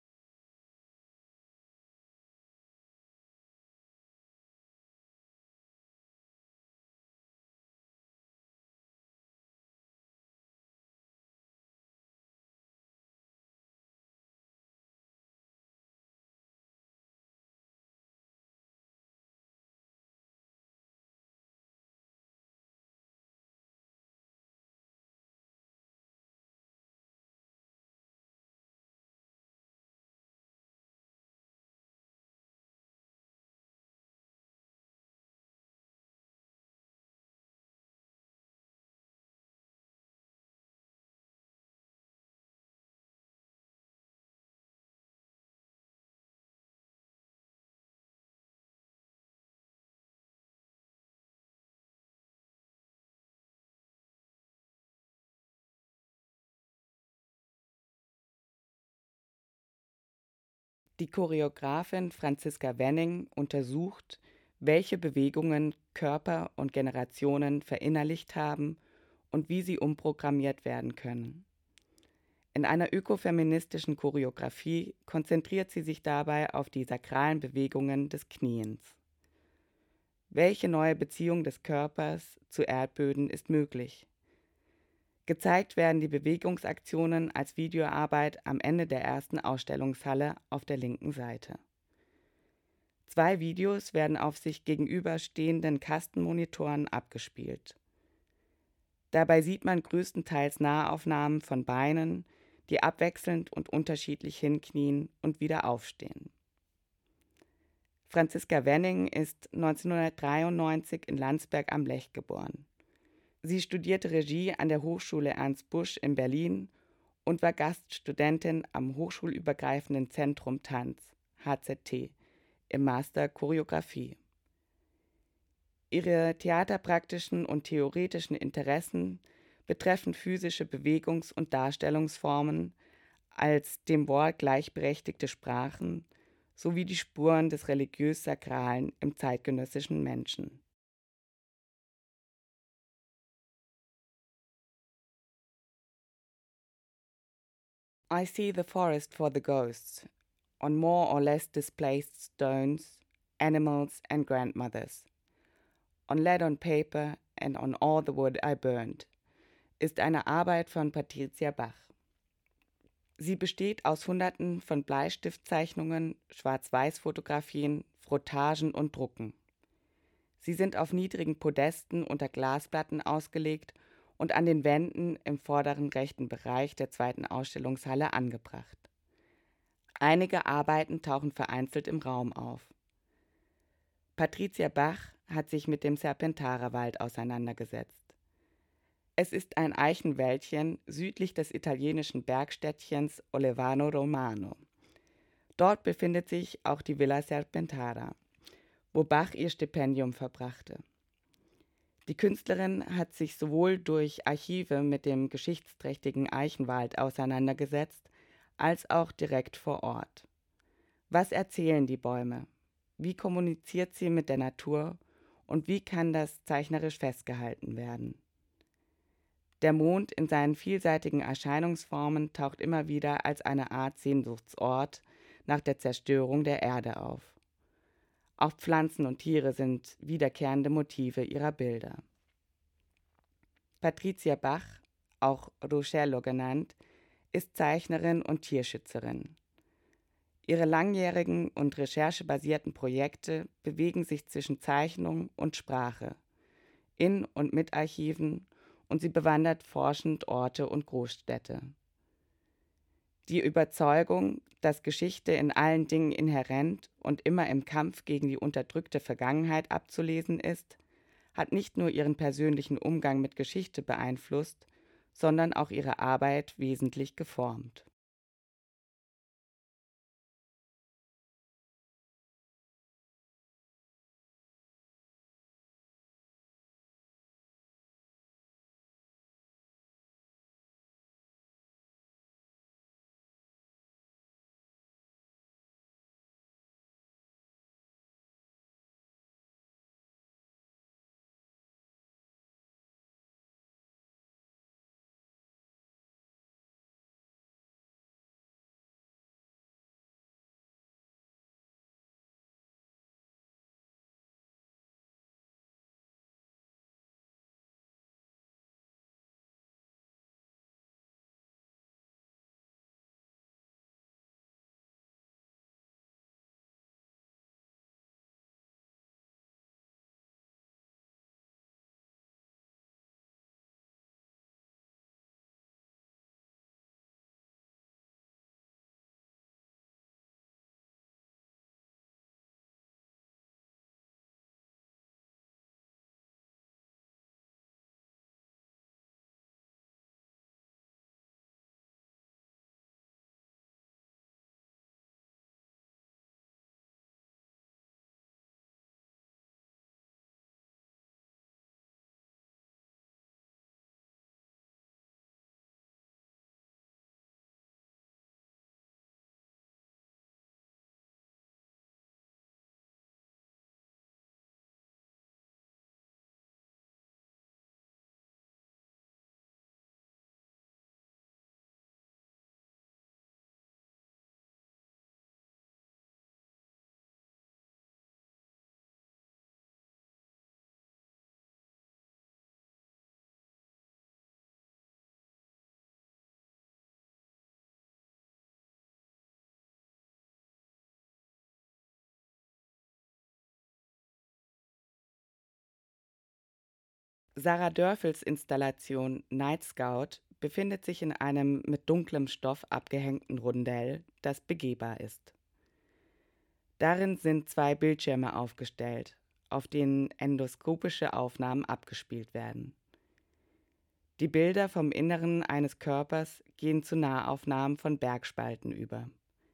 Die Choreografin Franziska Wenning untersucht, welche Bewegungen Körper und Generationen verinnerlicht haben und wie sie umprogrammiert werden können. In einer ökofeministischen Choreografie konzentriert sie sich dabei auf die sakralen Bewegungen des Kniens. Welche neue Beziehung des Körpers zu Erdböden ist möglich? Gezeigt werden die Bewegungsaktionen als Videoarbeit am Ende der ersten Ausstellungshalle auf der linken Seite. Zwei Videos werden auf sich gegenüberstehenden Kastenmonitoren abgespielt. Dabei sieht man größtenteils Nahaufnahmen von Beinen, die abwechselnd und unterschiedlich hinknien und wieder aufstehen. Franziska Wenning ist neunzehnhundertdreiundneunzig in Landsberg am Lech geboren. Sie studierte Regie an der Hochschule Ernst Busch in Berlin und war Gaststudentin am Hochschulübergreifenden Zentrum Tanz, H Z T, im Master Choreografie. Ihre theaterpraktischen und theoretischen Interessen betreffen physische Bewegungs- und Darstellungsformen als dem Wort gleichberechtigte Sprachen sowie die Spuren des religiös-sakralen im zeitgenössischen Menschen. I see the forest for the ghosts, on more or less displaced stones, animals and grandmothers, on lead on paper and on all the wood I burned, ist eine Arbeit von Patricia Bach. Sie besteht aus Hunderten von Bleistiftzeichnungen, Schwarz-Weiß-Fotografien, Frottagen und Drucken. Sie sind auf niedrigen Podesten unter Glasplatten ausgelegt und an den Wänden im vorderen rechten Bereich der zweiten Ausstellungshalle angebracht. Einige Arbeiten tauchen vereinzelt im Raum auf. Patricia Bach hat sich mit dem Serpentara-Wald auseinandergesetzt. Es ist ein Eichenwäldchen südlich des italienischen Bergstädtchens Olevano Romano. Dort befindet sich auch die Villa Serpentara, wo Bach ihr Stipendium verbrachte. Die Künstlerin hat sich sowohl durch Archive mit dem geschichtsträchtigen Eichenwald auseinandergesetzt, als auch direkt vor Ort. Was erzählen die Bäume? Wie kommuniziert sie mit der Natur und wie kann das zeichnerisch festgehalten werden? Der Mond in seinen vielseitigen Erscheinungsformen taucht immer wieder als eine Art Sehnsuchtsort nach der Zerstörung der Erde auf. Auch Pflanzen und Tiere sind wiederkehrende Motive ihrer Bilder. Patricia Bach, auch Ruscello genannt, ist Zeichnerin und Tierschützerin. Ihre langjährigen und recherchebasierten Projekte bewegen sich zwischen Zeichnung und Sprache, in und mit Archiven, und sie bewandert forschend Orte und Großstädte. Die Überzeugung, dass Geschichte in allen Dingen inhärent und immer im Kampf gegen die unterdrückte Vergangenheit abzulesen ist, hat nicht nur ihren persönlichen Umgang mit Geschichte beeinflusst, sondern auch ihre Arbeit wesentlich geformt. Sarah Dörfels Installation Night Scout befindet sich in einem mit dunklem Stoff abgehängten Rundell, das begehbar ist. Darin sind zwei Bildschirme aufgestellt, auf denen endoskopische Aufnahmen abgespielt werden. Die Bilder vom Inneren eines Körpers gehen zu Nahaufnahmen von Bergspalten über.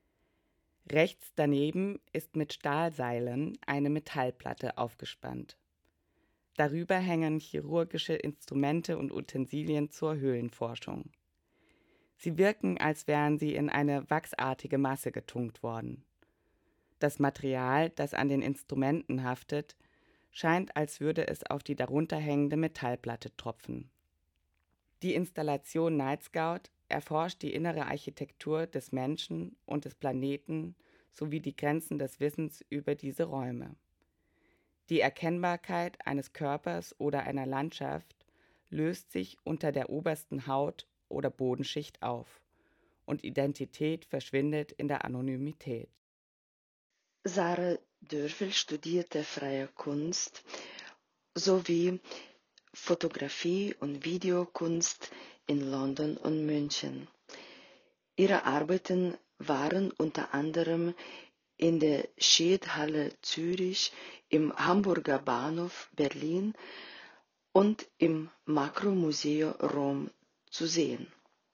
Rechts daneben ist mit Stahlseilen eine Metallplatte aufgespannt. Darüber hängen chirurgische Instrumente und Utensilien zur Höhlenforschung. Sie wirken, als wären sie in eine wachsartige Masse getunkt worden. Das Material, das an den Instrumenten haftet, scheint, als würde es auf die darunter hängende Metallplatte tropfen. Die Installation Night Scout erforscht die innere Architektur des Menschen und des Planeten sowie die Grenzen des Wissens über diese Räume. Die Erkennbarkeit eines Körpers oder einer Landschaft löst sich unter der obersten Haut- oder Bodenschicht auf und Identität verschwindet in der Anonymität. Sarah Dörfel studierte Freie Kunst sowie Fotografie und Videokunst in London und München. Ihre Arbeiten waren unter anderem in der Schiedhalle Zürich, im Hamburger Bahnhof Berlin und im Makromuseum Rom zu sehen.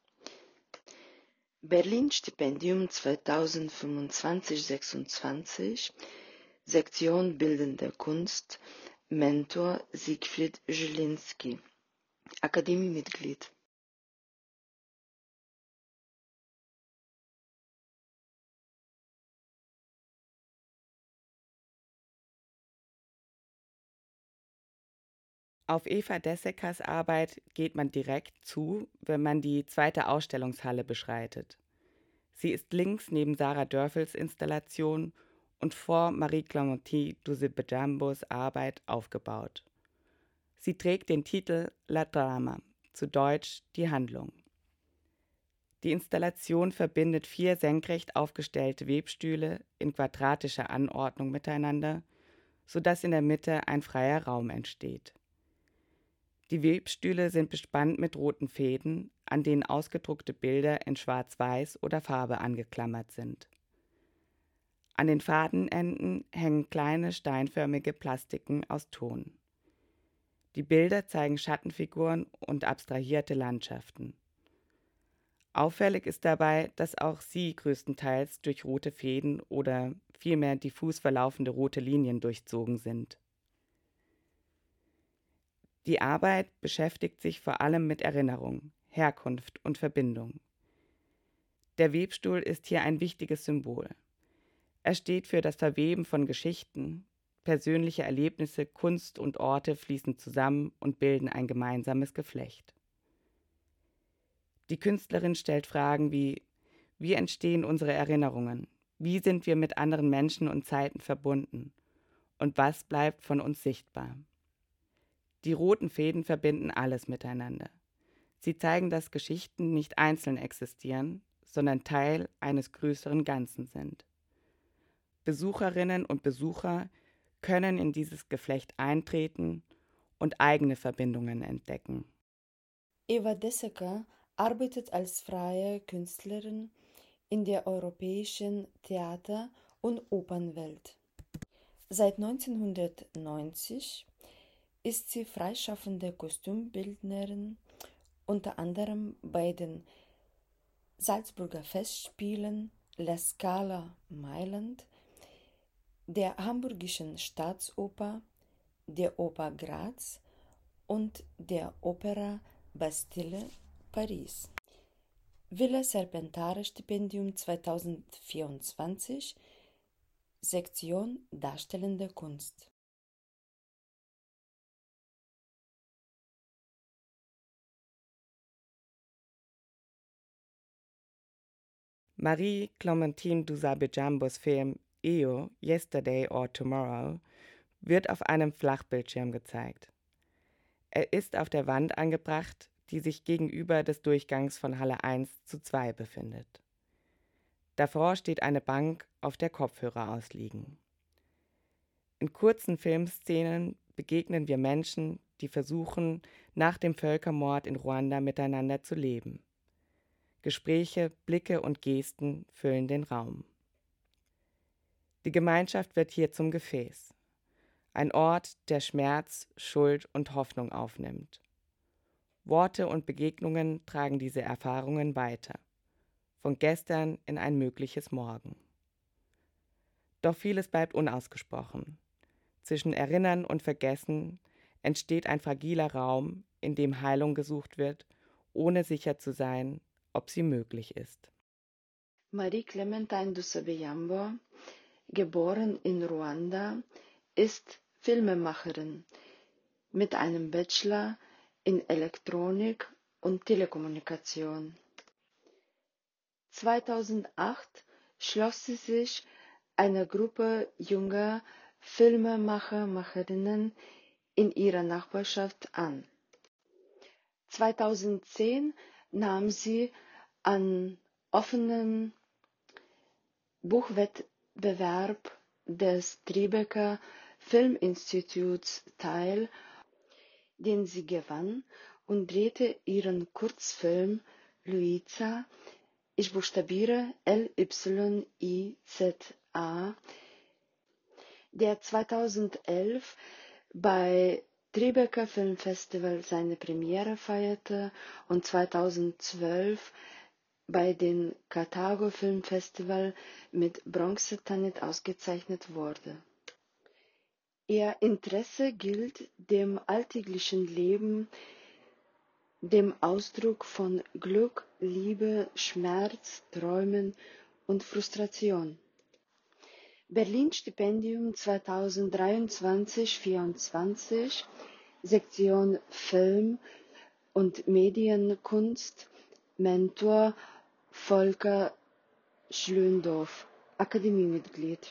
Berlin-Stipendium zweitausendfünfundzwanzig sechsundzwanzig, Sektion Bildende Kunst, Mentor Siegfried Jelinski, Akademiemitglied. Auf Eva Dessekers Arbeit geht man direkt zu, wenn man die zweite Ausstellungshalle beschreitet. Sie ist links neben Sarah Dörfels Installation und vor Marie-Clémentine Dusebejambos Arbeit aufgebaut. Sie trägt den Titel La Trama, zu Deutsch die Handlung. Die Installation verbindet vier senkrecht aufgestellte Webstühle in quadratischer Anordnung miteinander, sodass in der Mitte ein freier Raum entsteht. Die Webstühle sind bespannt mit roten Fäden, an denen ausgedruckte Bilder in Schwarz-Weiß oder Farbe angeklammert sind. An den Fadenenden hängen kleine steinförmige Plastiken aus Ton. Die Bilder zeigen Schattenfiguren und abstrahierte Landschaften. Auffällig ist dabei, dass auch sie größtenteils durch rote Fäden oder vielmehr diffus verlaufende rote Linien durchzogen sind. Die Arbeit beschäftigt sich vor allem mit Erinnerung, Herkunft und Verbindung. Der Webstuhl ist hier ein wichtiges Symbol. Er steht für das Verweben von Geschichten, persönliche Erlebnisse, Kunst und Orte fließen zusammen und bilden ein gemeinsames Geflecht. Die Künstlerin stellt Fragen wie: Wie entstehen unsere Erinnerungen? Wie sind wir mit anderen Menschen und Zeiten verbunden? Und was bleibt von uns sichtbar? Die roten Fäden verbinden alles miteinander. Sie zeigen, dass Geschichten nicht einzeln existieren, sondern Teil eines größeren Ganzen sind. Besucherinnen und Besucher können in dieses Geflecht eintreten und eigene Verbindungen entdecken. Eva Desseker arbeitet als freie Künstlerin in der europäischen Theater- und Opernwelt. Seit neunzehnhundertneunzig ist sie freischaffende Kostümbildnerin, unter anderem bei den Salzburger Festspielen, La Scala Mailand, der Hamburgischen Staatsoper, der Oper Graz und der Opera Bastille Paris. Villa Serpentare Stipendium zweitausendvierundzwanzig, Sektion Darstellende Kunst. Marie-Clémentine Dusebejambos Film Eo, Yesterday or Tomorrow wird auf einem Flachbildschirm gezeigt. Er ist auf der Wand angebracht, die sich gegenüber des Durchgangs von Halle eins zu zwei befindet. Davor steht eine Bank, auf der Kopfhörer ausliegen. In kurzen Filmszenen begegnen wir Menschen, die versuchen, nach dem Völkermord in Ruanda miteinander zu leben. Gespräche, Blicke und Gesten füllen den Raum. Die Gemeinschaft wird hier zum Gefäß. Ein Ort, der Schmerz, Schuld und Hoffnung aufnimmt. Worte und Begegnungen tragen diese Erfahrungen weiter. Von gestern in ein mögliches Morgen. Doch vieles bleibt unausgesprochen. Zwischen Erinnern und Vergessen entsteht ein fragiler Raum, in dem Heilung gesucht wird, ohne sicher zu sein, ob sie möglich ist. Marie-Clémentine Dusebejambo, geboren in Ruanda, ist Filmemacherin mit einem Bachelor in Elektronik und Telekommunikation. zweitausendacht schloss sie sich einer Gruppe junger Filmemacher-Macherinnen in ihrer Nachbarschaft an. zweitausendzehn nahm sie an offenen Buchwettbewerb des Tribeca Filminstituts teil, den sie gewann, und drehte ihren Kurzfilm Luiza, ich buchstabiere L Y I Z A., der zweitausendelf bei Tribeca Film Festival seine Premiere feierte und zweitausendzwölf bei den Karthago Film Festival mit Bronzetanit ausgezeichnet wurde. Ihr Interesse gilt dem alltäglichen Leben, dem Ausdruck von Glück, Liebe, Schmerz, Träumen und Frustration. Berlin-Stipendium zweitausenddreiundzwanzig vierundzwanzig, Sektion Film und Medienkunst, Mentor Volker Schlöndorff, Akademiemitglied.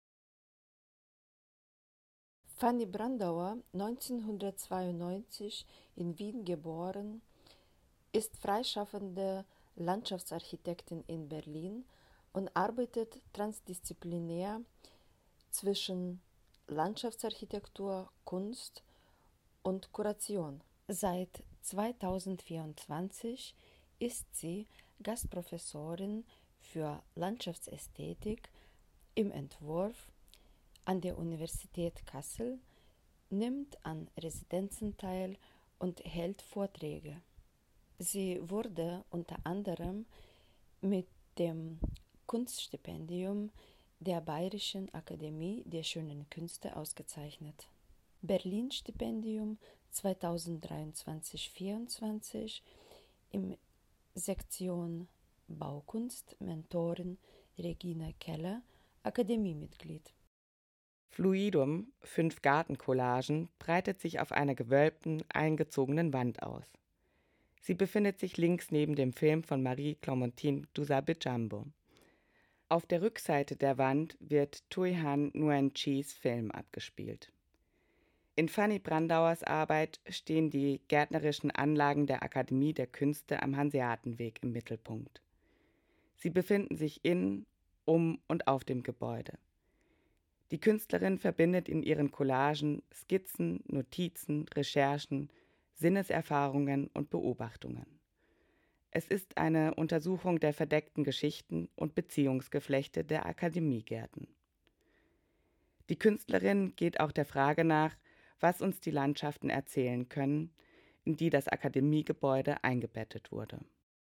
Fanny Brandauer, neunzehnhundertzweiundneunzig in Wien geboren, ist freischaffende Landschaftsarchitektin in Berlin und arbeitet transdisziplinär zwischen Landschaftsarchitektur, Kunst und Kuration. Seit zweitausendvierundzwanzig ist sie Gastprofessorin für Landschaftsästhetik im Entwurf an der Universität Kassel, nimmt an Residenzen teil und hält Vorträge. Sie wurde unter anderem mit dem Kunststipendium der Bayerischen Akademie der Schönen Künste ausgezeichnet. Berlin-Stipendium zweitausenddreiundzwanzig vierundzwanzig im Sektion Baukunst, Mentorin Regina Keller, Akademiemitglied. Fluidum, fünf Gartencollagen, breitet sich auf einer gewölbten, eingezogenen Wand aus. Sie befindet sich links neben dem Film von Marie-Clémentine Dussart-Bijambo. Auf der Rückseite der Wand wird Thuy Han Nguyen Chis Film abgespielt. In Fanny Brandauers Arbeit stehen die gärtnerischen Anlagen der Akademie der Künste am Hanseatenweg im Mittelpunkt. Sie befinden sich in, um und auf dem Gebäude. Die Künstlerin verbindet in ihren Collagen Skizzen, Notizen, Recherchen, Sinneserfahrungen und Beobachtungen. Es ist eine Untersuchung der verdeckten Geschichten und Beziehungsgeflechte der Akademiegärten. Die Künstlerin geht auch der Frage nach, was uns die Landschaften erzählen können, in die das Akademiegebäude eingebettet wurde.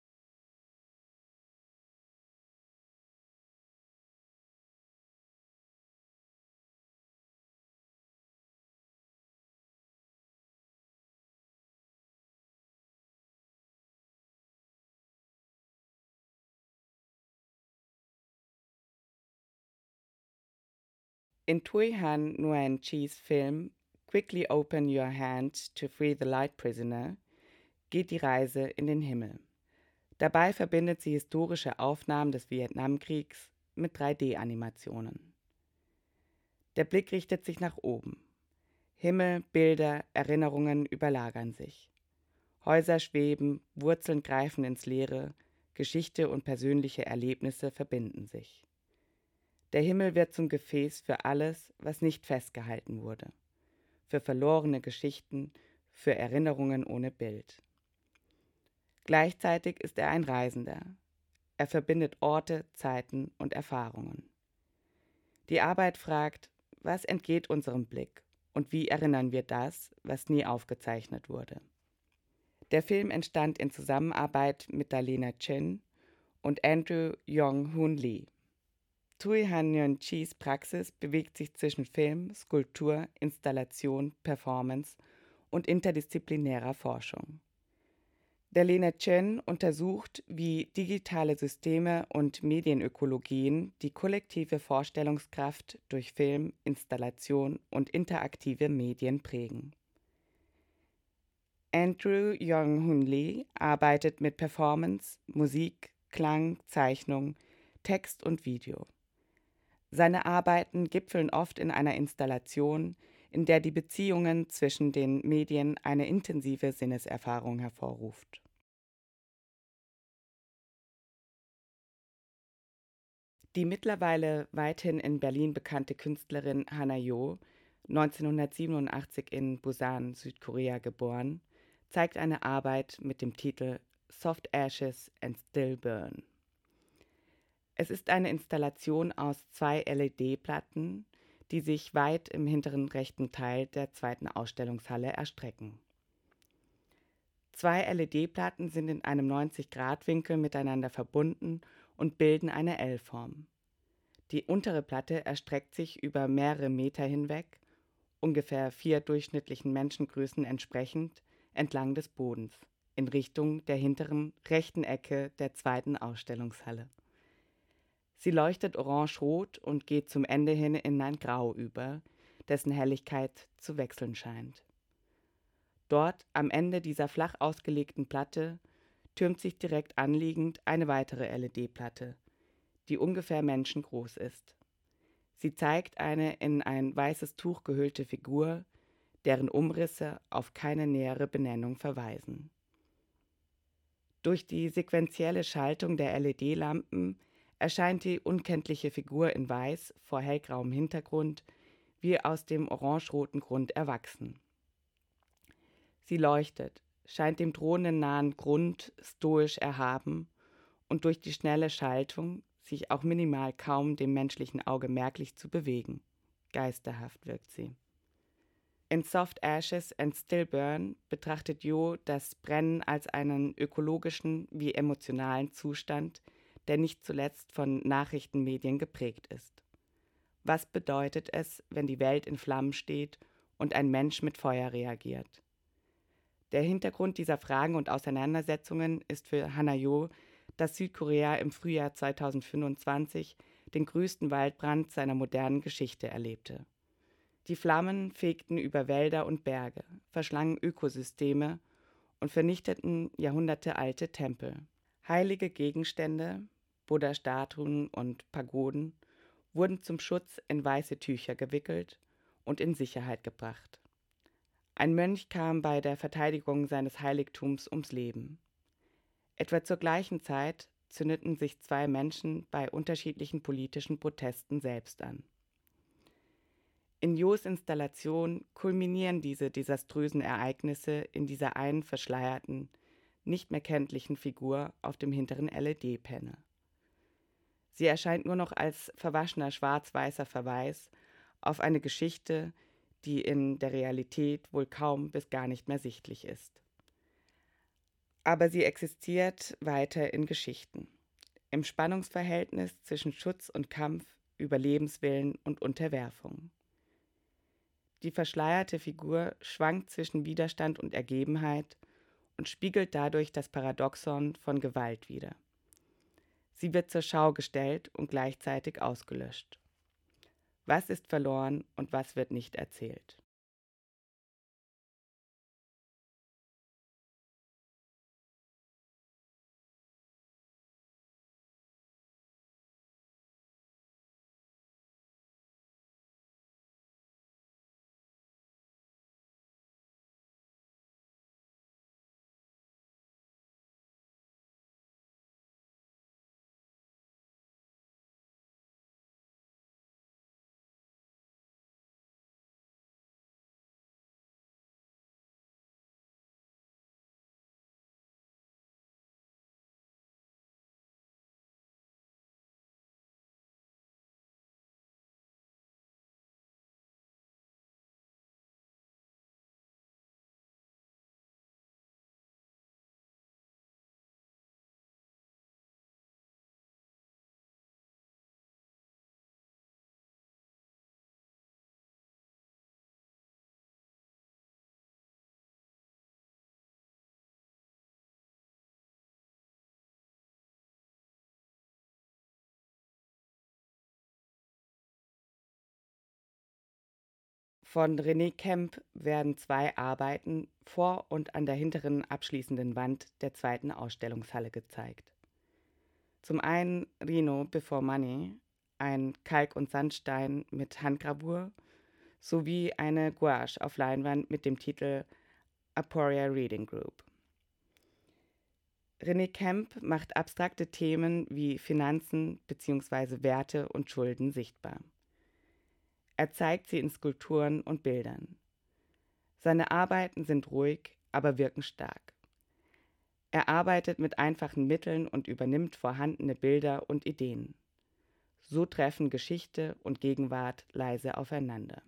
In Thuy Han Nguyen Chis Film Quickly Open Your Hand to Free the Light Prisoner geht die Reise in den Himmel. Dabei verbindet sie historische Aufnahmen des Vietnamkriegs mit drei D-Animationen. Der Blick richtet sich nach oben. Himmel, Bilder, Erinnerungen überlagern sich. Häuser schweben, Wurzeln greifen ins Leere, Geschichte und persönliche Erlebnisse verbinden sich. Der Himmel wird zum Gefäß für alles, was nicht festgehalten wurde, für verlorene Geschichten, für Erinnerungen ohne Bild. Gleichzeitig ist er ein Reisender. Er verbindet Orte, Zeiten und Erfahrungen. Die Arbeit fragt, was entgeht unserem Blick und wie erinnern wir das, was nie aufgezeichnet wurde. Der Film entstand in Zusammenarbeit mit Dalena Chin und Andrew Yong-Hoon Lee. Thuy Han Nguyen Chis Praxis bewegt sich zwischen Film, Skulptur, Installation, Performance und interdisziplinärer Forschung. Dalena Chin untersucht, wie digitale Systeme und Medienökologien die kollektive Vorstellungskraft durch Film, Installation und interaktive Medien prägen. Andrew Yong-Hoon Lee arbeitet mit Performance, Musik, Klang, Zeichnung, Text und Video. Seine Arbeiten gipfeln oft in einer Installation, in der die Beziehungen zwischen den Medien eine intensive Sinneserfahrung hervorruft. Die mittlerweile weithin in Berlin bekannte Künstlerin Hana Jo, neunzehnhundertsiebenundachtzig in Busan, Südkorea geboren, zeigt eine Arbeit mit dem Titel Soft Ashes and Still Burn. Es ist eine Installation aus zwei L E D-Platten, die sich weit im hinteren rechten Teil der zweiten Ausstellungshalle erstrecken. Zwei L E D-Platten sind in einem neunzig-Grad-Winkel miteinander verbunden und bilden eine L-Form. Die untere Platte erstreckt sich über mehrere Meter hinweg, ungefähr vier durchschnittlichen Menschengrößen entsprechend, entlang des Bodens, in Richtung der hinteren rechten Ecke der zweiten Ausstellungshalle. Sie leuchtet orange-rot und geht zum Ende hin in ein Grau über, dessen Helligkeit zu wechseln scheint. Dort, am Ende dieser flach ausgelegten Platte, türmt sich direkt anliegend eine weitere L E D-Platte, die ungefähr menschengroß ist. Sie zeigt eine in ein weißes Tuch gehüllte Figur, deren Umrisse auf keine nähere Benennung verweisen. Durch die sequentielle Schaltung der L E D-Lampen erscheint die unkenntliche Figur in Weiß vor hellgrauem Hintergrund wie aus dem orangeroten Grund erwachsen. Sie leuchtet, scheint dem drohenden nahen Grund stoisch erhaben und durch die schnelle Schaltung sich auch minimal kaum dem menschlichen Auge merklich zu bewegen. Geisterhaft wirkt sie. In Soft Ashes and Still Burn betrachtet Jo das Brennen als einen ökologischen wie emotionalen Zustand, der nicht zuletzt von Nachrichtenmedien geprägt ist. Was bedeutet es, wenn die Welt in Flammen steht und ein Mensch mit Feuer reagiert? Der Hintergrund dieser Fragen und Auseinandersetzungen ist für Hannah Jo, dass Südkorea im Frühjahr zweitausendfünfundzwanzig den größten Waldbrand seiner modernen Geschichte erlebte. Die Flammen fegten über Wälder und Berge, verschlangen Ökosysteme und vernichteten jahrhundertealte Tempel. Heilige Gegenstände, Buddha-Statuen und Pagoden wurden zum Schutz in weiße Tücher gewickelt und in Sicherheit gebracht. Ein Mönch kam bei der Verteidigung seines Heiligtums ums Leben. Etwa zur gleichen Zeit zündeten sich zwei Menschen bei unterschiedlichen politischen Protesten selbst an. In Jos Installation kulminieren diese desaströsen Ereignisse in dieser einen verschleierten, nicht mehr kenntlichen Figur auf dem hinteren L E D-Panel. Sie erscheint nur noch als verwaschener schwarz-weißer Verweis auf eine Geschichte, die in der Realität wohl kaum bis gar nicht mehr sichtlich ist. Aber sie existiert weiter in Geschichten, im Spannungsverhältnis zwischen Schutz und Kampf, Überlebenswillen und Unterwerfung. Die verschleierte Figur schwankt zwischen Widerstand und Ergebenheit und spiegelt dadurch das Paradoxon von Gewalt wider. Sie wird zur Schau gestellt und gleichzeitig ausgelöscht. Was ist verloren und was wird nicht erzählt? Von René Kemp werden zwei Arbeiten vor und an der hinteren abschließenden Wand der zweiten Ausstellungshalle gezeigt. Zum einen Rhino Before Money, ein Kalk- und Sandstein mit Handgravur, sowie eine Gouache auf Leinwand mit dem Titel Aporia Reading Group. René Kemp macht abstrakte Themen wie Finanzen bzw. Werte und Schulden sichtbar. Er zeigt sie in Skulpturen und Bildern. Seine Arbeiten sind ruhig, aber wirken stark. Er arbeitet mit einfachen Mitteln und übernimmt vorhandene Bilder und Ideen. So treffen Geschichte und Gegenwart leise aufeinander.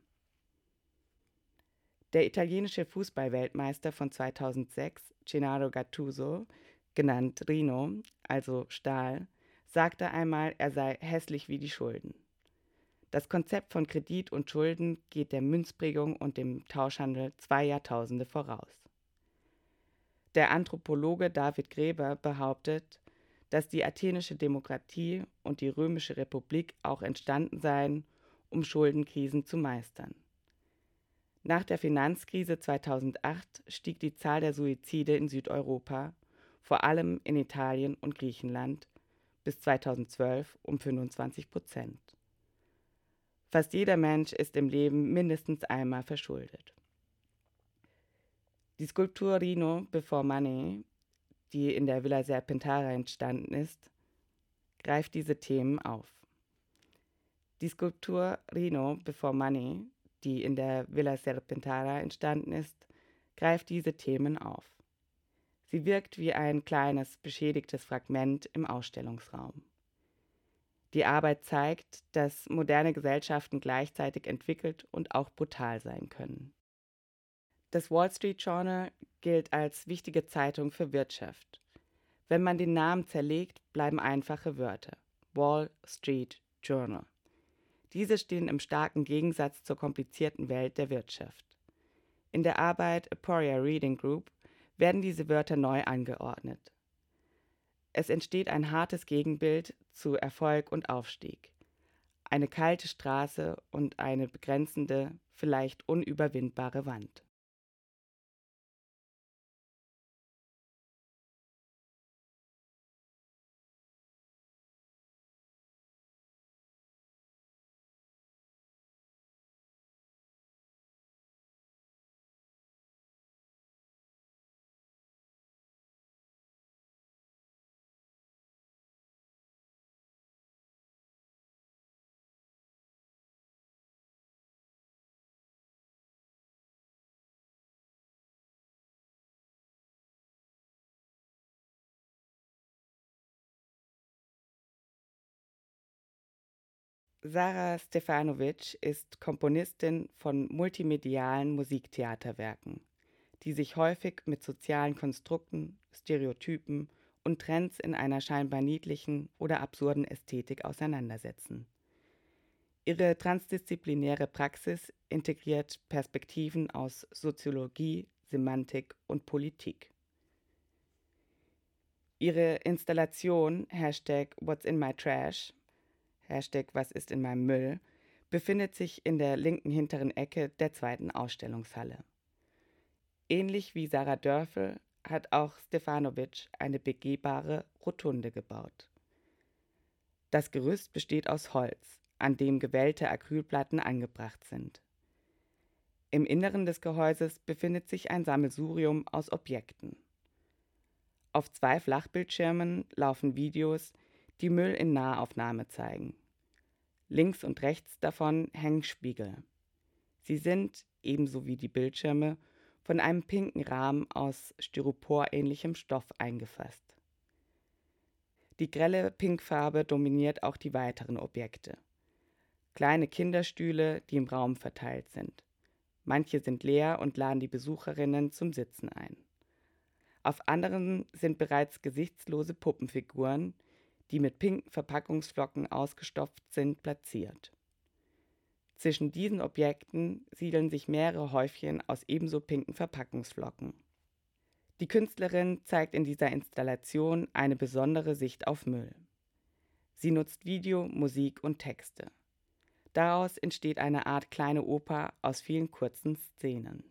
Der italienische Fußballweltmeister von zweitausendsechs, Gennaro Gattuso, genannt Rino, also Stahl, sagte einmal, er sei hässlich wie die Schulden. Das Konzept von Kredit und Schulden geht der Münzprägung und dem Tauschhandel zwei Jahrtausende voraus. Der Anthropologe David Graeber behauptet, dass die athenische Demokratie und die römische Republik auch entstanden seien, um Schuldenkrisen zu meistern. Nach der Finanzkrise zweitausendacht stieg die Zahl der Suizide in Südeuropa, vor allem in Italien und Griechenland, bis zweitausendzwölf um fünfundzwanzig Prozent. Fast jeder Mensch ist im Leben mindestens einmal verschuldet. Die Skulptur Rino Before Money, die in der Villa Serpentara entstanden ist, greift diese Themen auf. Die Skulptur Rino Before Money, die in der Villa Serpentara entstanden ist, greift diese Themen auf. Sie wirkt wie ein kleines, beschädigtes Fragment im Ausstellungsraum. Die Arbeit zeigt, dass moderne Gesellschaften gleichzeitig entwickelt und auch brutal sein können. Das Wall Street Journal gilt als wichtige Zeitung für Wirtschaft. Wenn man den Namen zerlegt, bleiben einfache Wörter. Wall Street Journal. Diese stehen im starken Gegensatz zur komplizierten Welt der Wirtschaft. In der Arbeit Aporia Reading Group werden diese Wörter neu angeordnet. Es entsteht ein hartes Gegenbild zu Erfolg und Aufstieg. Eine kalte Straße und eine begrenzende, vielleicht unüberwindbare Wand. Sara Stefanovic ist Komponistin von multimedialen Musiktheaterwerken, die sich häufig mit sozialen Konstrukten, Stereotypen und Trends in einer scheinbar niedlichen oder absurden Ästhetik auseinandersetzen. Ihre transdisziplinäre Praxis integriert Perspektiven aus Soziologie, Semantik und Politik. Ihre Installation Hashtag What's in my trash, Hashtag Was ist in meinem Müll, befindet sich in der linken hinteren Ecke der zweiten Ausstellungshalle. Ähnlich wie Sarah Dörfel hat auch Stefanovic eine begehbare Rotunde gebaut. Das Gerüst besteht aus Holz, an dem gewellte Acrylplatten angebracht sind. Im Inneren des Gehäuses befindet sich ein Sammelsurium aus Objekten. Auf zwei Flachbildschirmen laufen Videos, die Müll in Nahaufnahme zeigen. Links und rechts davon hängen Spiegel. Sie sind, ebenso wie die Bildschirme, von einem pinken Rahmen aus styroporähnlichem Stoff eingefasst. Die grelle Pinkfarbe dominiert auch die weiteren Objekte. Kleine Kinderstühle, die im Raum verteilt sind. Manche sind leer und laden die Besucherinnen zum Sitzen ein. Auf anderen sind bereits gesichtslose Puppenfiguren, die mit pinken Verpackungsflocken ausgestopft sind, platziert. Zwischen diesen Objekten siedeln sich mehrere Häufchen aus ebenso pinken Verpackungsflocken. Die Künstlerin zeigt in dieser Installation eine besondere Sicht auf Müll. Sie nutzt Video, Musik und Texte. Daraus entsteht eine Art kleine Oper aus vielen kurzen Szenen.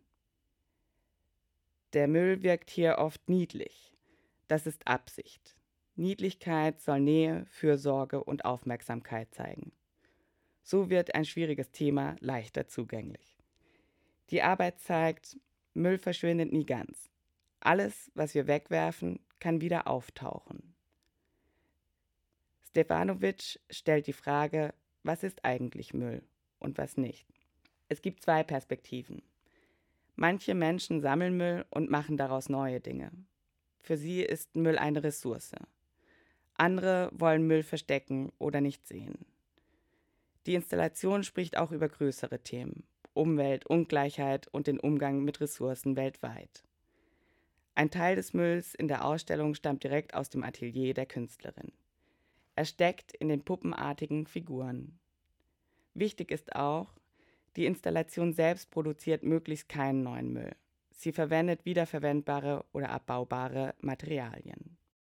Der Müll wirkt hier oft niedlich. Das ist Absicht. Niedlichkeit soll Nähe, Fürsorge und Aufmerksamkeit zeigen. So wird ein schwieriges Thema leichter zugänglich. Die Arbeit zeigt, Müll verschwindet nie ganz. Alles, was wir wegwerfen, kann wieder auftauchen. Stefanovic stellt die Frage, was ist eigentlich Müll und was nicht? Es gibt zwei Perspektiven. Manche Menschen sammeln Müll und machen daraus neue Dinge. Für sie ist Müll eine Ressource. Andere wollen Müll verstecken oder nicht sehen. Die Installation spricht auch über größere Themen: Umwelt, Ungleichheit und den Umgang mit Ressourcen weltweit. Ein Teil des Mülls in der Ausstellung stammt direkt aus dem Atelier der Künstlerin. Er steckt in den puppenartigen Figuren. Wichtig ist auch, die Installation selbst produziert möglichst keinen neuen Müll. Sie verwendet wiederverwendbare oder abbaubare Materialien.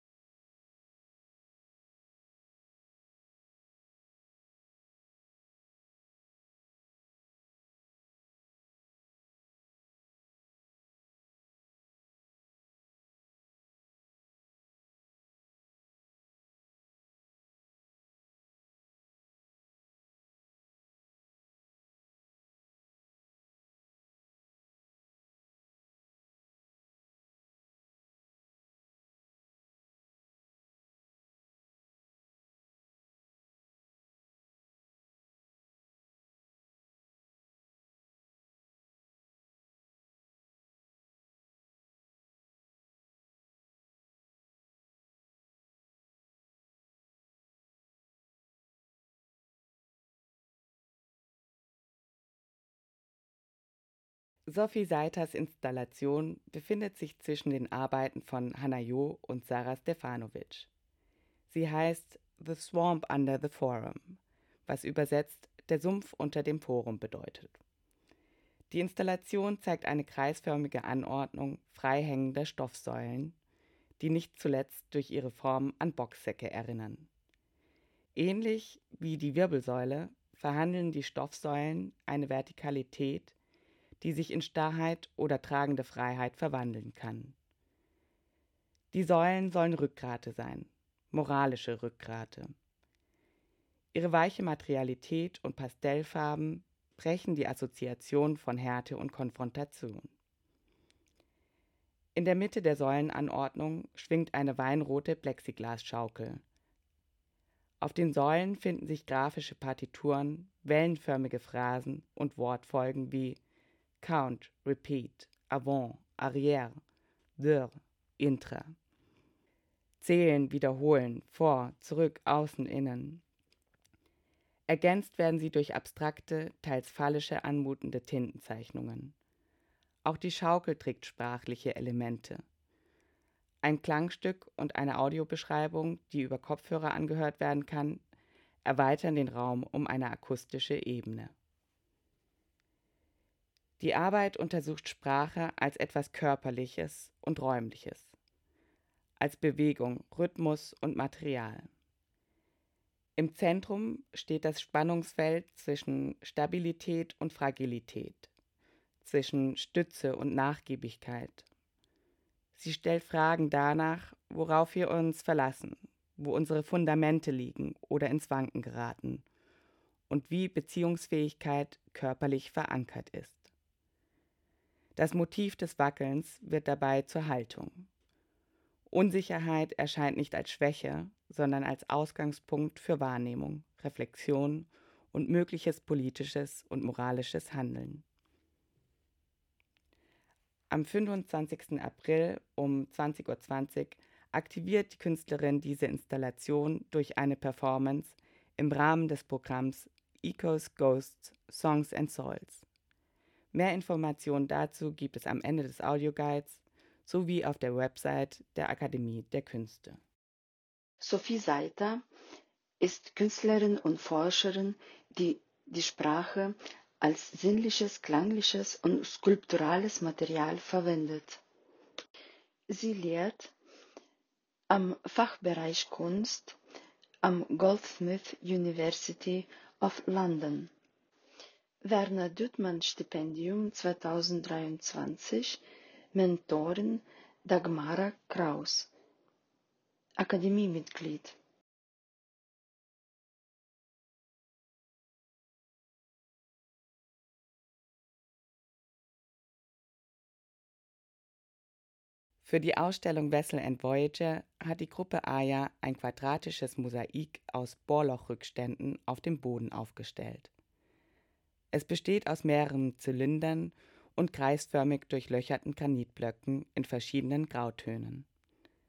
Sophie Seiters Installation befindet sich zwischen den Arbeiten von Hannah Jo und Sarah Stefanovic. Sie heißt The Swamp Under the Forum, was übersetzt der Sumpf unter dem Forum bedeutet. Die Installation zeigt eine kreisförmige Anordnung frei hängender Stoffsäulen, die nicht zuletzt durch ihre Form an Boxsäcke erinnern. Ähnlich wie die Wirbelsäule verhandeln die Stoffsäulen eine Vertikalität, die sich in Starrheit oder tragende Freiheit verwandeln kann. Die Säulen sollen Rückgrate sein, moralische Rückgrate. Ihre weiche Materialität und Pastellfarben brechen die Assoziation von Härte und Konfrontation. In der Mitte der Säulenanordnung schwingt eine weinrote Plexiglasschaukel. Auf den Säulen finden sich grafische Partituren, wellenförmige Phrasen und Wortfolgen wie Count, Repeat, Avant, Arrière, Vers, Intra. Zählen, wiederholen, vor, zurück, außen, innen. Ergänzt werden sie durch abstrakte, teils phallische anmutende Tintenzeichnungen. Auch die Schaukel trägt sprachliche Elemente. Ein Klangstück und eine Audiobeschreibung, die über Kopfhörer angehört werden kann, erweitern den Raum um eine akustische Ebene. Die Arbeit untersucht Sprache als etwas Körperliches und Räumliches, als Bewegung, Rhythmus und Material. Im Zentrum steht das Spannungsfeld zwischen Stabilität und Fragilität, zwischen Stütze und Nachgiebigkeit. Sie stellt Fragen danach, worauf wir uns verlassen, wo unsere Fundamente liegen oder ins Wanken geraten und wie Beziehungsfähigkeit körperlich verankert ist. Das Motiv des Wackelns wird dabei zur Haltung. Unsicherheit erscheint nicht als Schwäche, sondern als Ausgangspunkt für Wahrnehmung, Reflexion und mögliches politisches und moralisches Handeln. Am fünfundzwanzigsten April um zwanzig Uhr zwanzig aktiviert die Künstlerin diese Installation durch eine Performance im Rahmen des Programms Ecos, Ghosts, Songs and Souls. Mehr Informationen dazu gibt es am Ende des Audioguides sowie auf der Website der Akademie der Künste. Sophie Seiter ist Künstlerin und Forscherin, die die Sprache als sinnliches, klangliches und skulpturales Material verwendet. Sie lehrt am Fachbereich Kunst am Goldsmiths University of London. Werner Düttmann Stipendium zweitausenddreiundzwanzig, Mentorin Dagmara Kraus, Akademiemitglied. Für die Ausstellung Vessel and Voyager hat die Gruppe Aya ein quadratisches Mosaik aus Bohrlochrückständen auf dem Boden aufgestellt. Es besteht aus mehreren Zylindern und kreisförmig durchlöcherten Granitblöcken in verschiedenen Grautönen.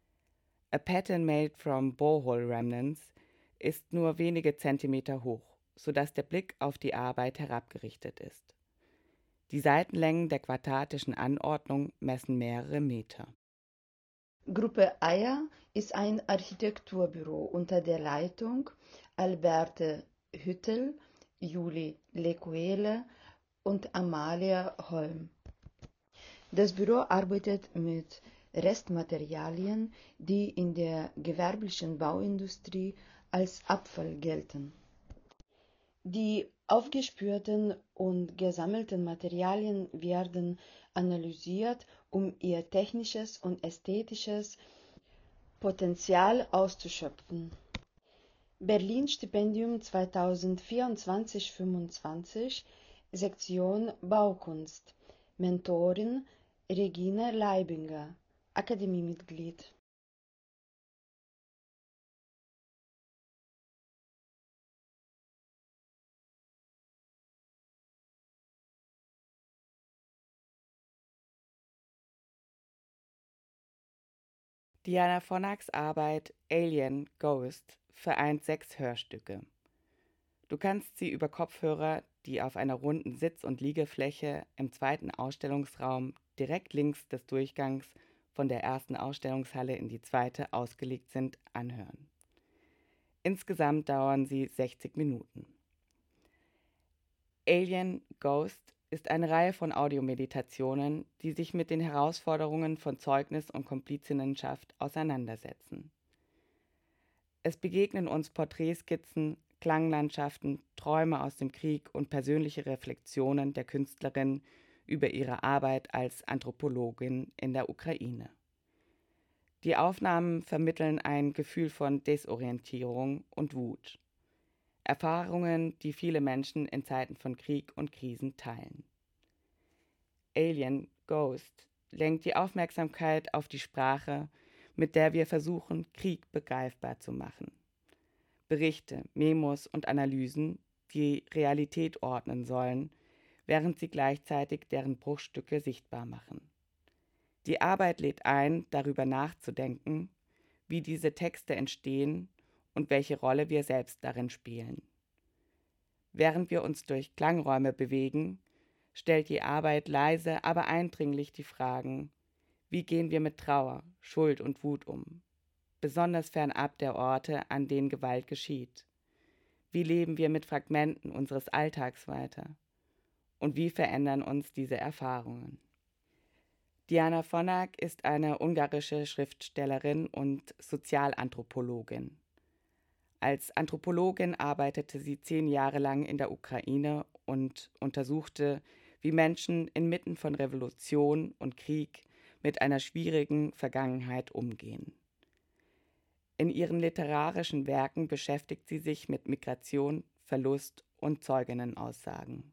A pattern made from borehole remnants ist nur wenige Zentimeter hoch sodass der Blick auf die Arbeit herabgerichtet ist. Die Seitenlängen der quadratischen Anordnung messen mehrere Meter. Gruppe Eier ist ein Architekturbüro unter der Leitung Alberte Hüttel, Julie Lecuele und Amalia Holm. Das Büro arbeitet mit Restmaterialien, die in der gewerblichen Bauindustrie als Abfall gelten. Die aufgespürten und gesammelten Materialien werden analysiert, um ihr technisches und ästhetisches Potenzial auszuschöpfen. Berlin-Stipendium zweitausendvierundzwanzig fünfundzwanzig, Sektion Baukunst, Mentorin Regine Leibinger, Akademiemitglied. Diana Phonax Arbeit Alien Ghost vereint sechs Hörstücke. Du kannst sie über Kopfhörer, die auf einer runden Sitz- und Liegefläche im zweiten Ausstellungsraum direkt links des Durchgangs von der ersten Ausstellungshalle in die zweite ausgelegt sind, anhören. Insgesamt dauern sie sechzig Minuten. Alien Ghost ist eine Reihe von Audiomeditationen, die sich mit den Herausforderungen von Zeugnis und Komplizinnenschaft auseinandersetzen. Es begegnen uns Porträtskizzen, Klanglandschaften, Träume aus dem Krieg und persönliche Reflexionen der Künstlerin über ihre Arbeit als Anthropologin in der Ukraine. Die Aufnahmen vermitteln ein Gefühl von Desorientierung und Wut. Erfahrungen, die viele Menschen in Zeiten von Krieg und Krisen teilen. Alien Ghost lenkt die Aufmerksamkeit auf die Sprache, mit der wir versuchen, Krieg begreifbar zu machen. Berichte, Memos und Analysen, die Realität ordnen sollen, während sie gleichzeitig deren Bruchstücke sichtbar machen. Die Arbeit lädt ein, darüber nachzudenken, wie diese Texte entstehen und welche Rolle wir selbst darin spielen. Während wir uns durch Klangräume bewegen, stellt die Arbeit leise, aber eindringlich die Fragen: Wie gehen wir mit Trauer, Schuld und Wut um? Besonders fernab der Orte, an denen Gewalt geschieht. Wie leben wir mit Fragmenten unseres Alltags weiter? Und wie verändern uns diese Erfahrungen? Diana Phonax ist eine ungarische Schriftstellerin und Sozialanthropologin. Als Anthropologin arbeitete sie zehn Jahre lang in der Ukraine und untersuchte, wie Menschen inmitten von Revolution und Krieg mit einer schwierigen Vergangenheit umgehen. In ihren literarischen Werken beschäftigt sie sich mit Migration, Verlust und Zeuginnenaussagen.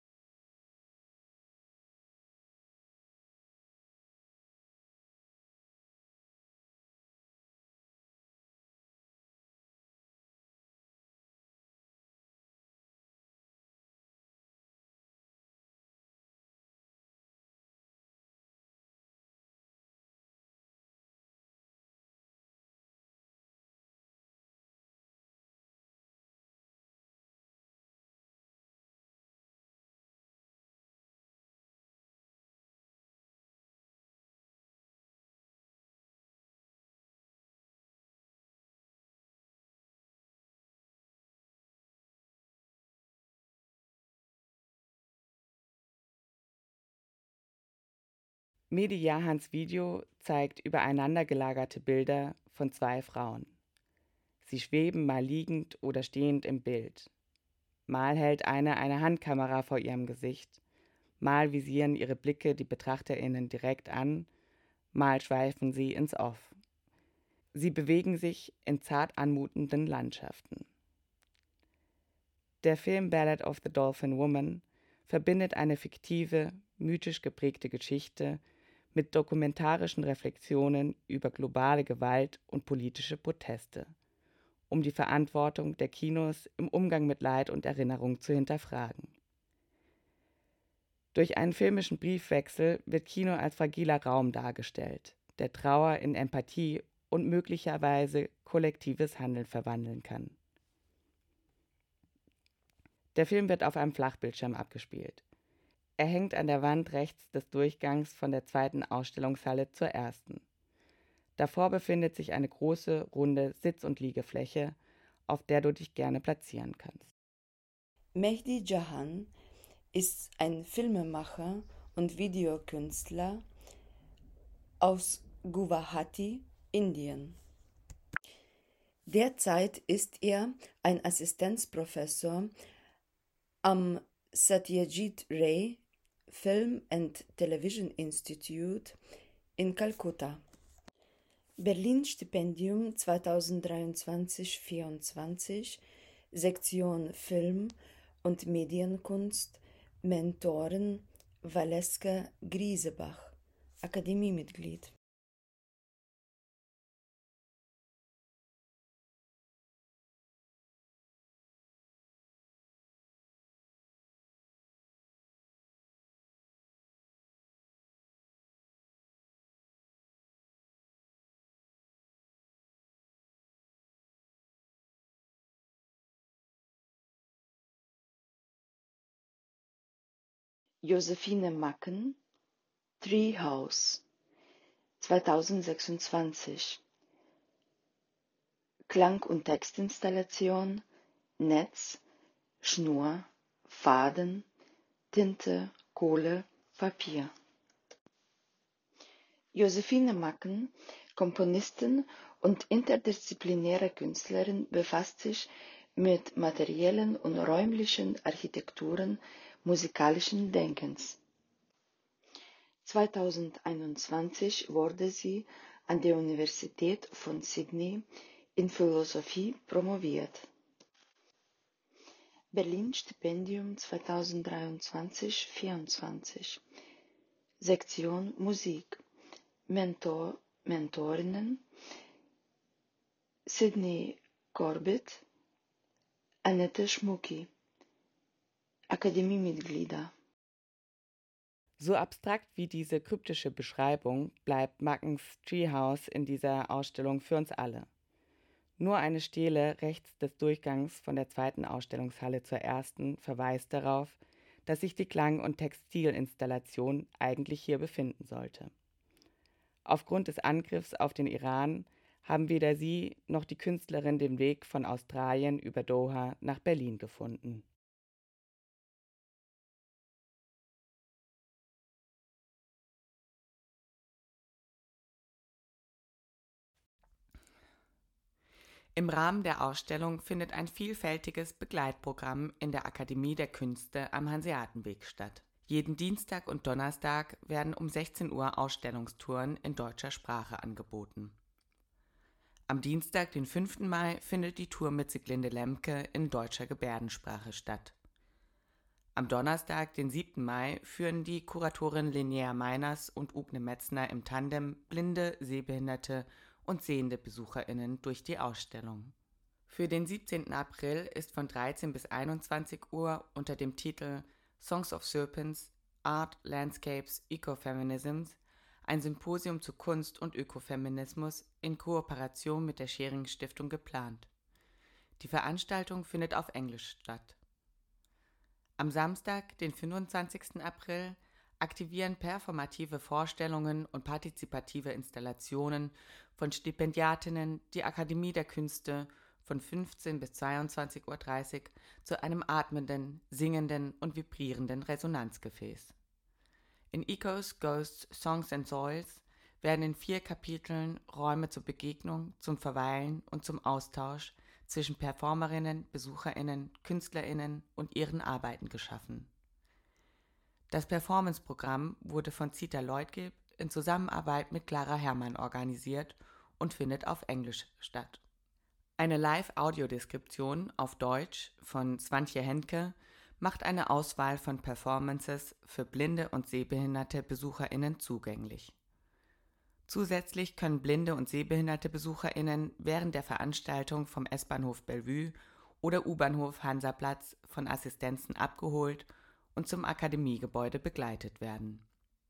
Mehdi Jahans Video zeigt übereinander gelagerte Bilder von zwei Frauen. Sie schweben mal liegend oder stehend im Bild. Mal hält eine eine Handkamera vor ihrem Gesicht, mal visieren ihre Blicke die BetrachterInnen direkt an, mal schweifen sie ins Off. Sie bewegen sich in zart anmutenden Landschaften. Der Film Ballad of the Dolphin Woman verbindet eine fiktive, mythisch geprägte Geschichte mit dokumentarischen Reflexionen über globale Gewalt und politische Proteste, um die Verantwortung der Kinos im Umgang mit Leid und Erinnerung zu hinterfragen. Durch einen filmischen Briefwechsel wird Kino als fragiler Raum dargestellt, der Trauer in Empathie und möglicherweise kollektives Handeln verwandeln kann. Der Film wird auf einem Flachbildschirm abgespielt. Er hängt an der Wand rechts des Durchgangs von der zweiten Ausstellungshalle zur ersten. Davor befindet sich eine große, runde Sitz- und Liegefläche, auf der du dich gerne platzieren kannst. Mehdi Jahan ist ein Filmemacher und Videokünstler aus Guwahati, Indien. Derzeit ist er ein Assistenzprofessor am Satyajit Ray Film and Television Institute in Kalkutta. Berlin-Stipendium zweitausenddreiundzwanzig vierundzwanzig, Sektion Film und Medienkunst, Mentorin Valeska Griesebach, Akademiemitglied. Josephine Macken, Treehouse, zweitausendsechsundzwanzig. Klang- und Textinstallation, Netz, Schnur, Faden, Tinte, Kohle, Papier. Josephine Macken, Komponistin und interdisziplinäre Künstlerin, befasst sich mit materiellen und räumlichen Architekturen musikalischen Denkens. zweitausendeinundzwanzig wurde sie an der Universität von Sydney in Philosophie promoviert. Berlin-Stipendium zweitausenddreiundzwanzig vierundzwanzig. Sektion Musik. Mentor, Mentorinnen Sydney Corbett, Annette Schmucki. Akademiemitglieder. So abstrakt wie diese kryptische Beschreibung bleibt Mackens Treehouse in dieser Ausstellung für uns alle. Nur eine Stele rechts des Durchgangs von der zweiten Ausstellungshalle zur ersten verweist darauf, dass sich die Klang- und Textilinstallation eigentlich hier befinden sollte. Aufgrund des Angriffs auf den Iran haben weder sie noch die Künstlerin den Weg von Australien über Doha nach Berlin gefunden. Im Rahmen der Ausstellung findet ein vielfältiges Begleitprogramm in der Akademie der Künste am Hanseatenweg statt. Jeden Dienstag und Donnerstag werden um sechzehn Uhr Ausstellungstouren in deutscher Sprache angeboten. Am Dienstag, den fünften Mai, findet die Tour mit Sieglinde Lemke in deutscher Gebärdensprache statt. Am Donnerstag, den siebten Mai, führen die Kuratorin Linnea Meiners und Ugne Metzner im Tandem blinde, sehbehinderte und sehende BesucherInnen durch die Ausstellung. Für den siebzehnten April ist von dreizehn bis einundzwanzig Uhr unter dem Titel Songs of Serpents, Art, Landscapes, Ecofeminisms ein Symposium zu Kunst und Ökofeminismus in Kooperation mit der Schering Stiftung geplant. Die Veranstaltung findet auf Englisch statt. Am Samstag, den fünfundzwanzigsten April, aktivieren performative Vorstellungen und partizipative Installationen von Stipendiatinnen die Akademie der Künste von fünfzehn bis zweiundzwanzig Uhr dreißig zu einem atmenden, singenden und vibrierenden Resonanzgefäß. In Ecos, Ghosts, Songs and Soils werden in vier Kapiteln Räume zur Begegnung, zum Verweilen und zum Austausch zwischen Performerinnen, BesucherInnen, KünstlerInnen und ihren Arbeiten geschaffen. Das Performance-Programm wurde von Zita Leutgeb in Zusammenarbeit mit Clara Herrmann organisiert und findet auf Englisch statt. Eine Live-Audiodeskription auf Deutsch von Swantje Henke macht eine Auswahl von Performances für blinde und sehbehinderte BesucherInnen zugänglich. Zusätzlich können blinde und sehbehinderte BesucherInnen während der Veranstaltung vom S-Bahnhof Bellevue oder U-Bahnhof Hansaplatz von Assistenzen abgeholt und zum Akademiegebäude begleitet werden.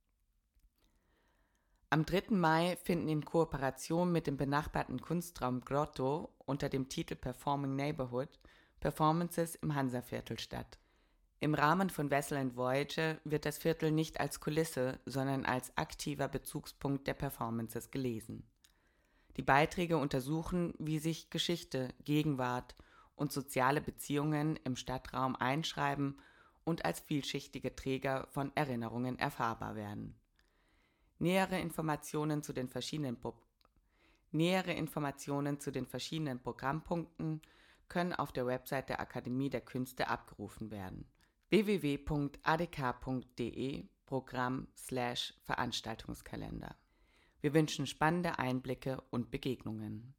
Am dritten Mai finden in Kooperation mit dem benachbarten Kunstraum Grotto unter dem Titel Performing Neighborhood Performances im Hansaviertel statt. Im Rahmen von Vessel and Voyager wird das Viertel nicht als Kulisse, sondern als aktiver Bezugspunkt der Performances gelesen. Die Beiträge untersuchen, wie sich Geschichte, Gegenwart und soziale Beziehungen im Stadtraum einschreiben und als vielschichtige Träger von Erinnerungen erfahrbar werden. Nähere Informationen zu den verschiedenen, Pro- Nähere Informationen zu den verschiedenen Programmpunkten können auf der Website der Akademie der Künste abgerufen werden: w w w punkt a d k punkt d e Programm slash Veranstaltungskalender. Wir wünschen spannende Einblicke und Begegnungen.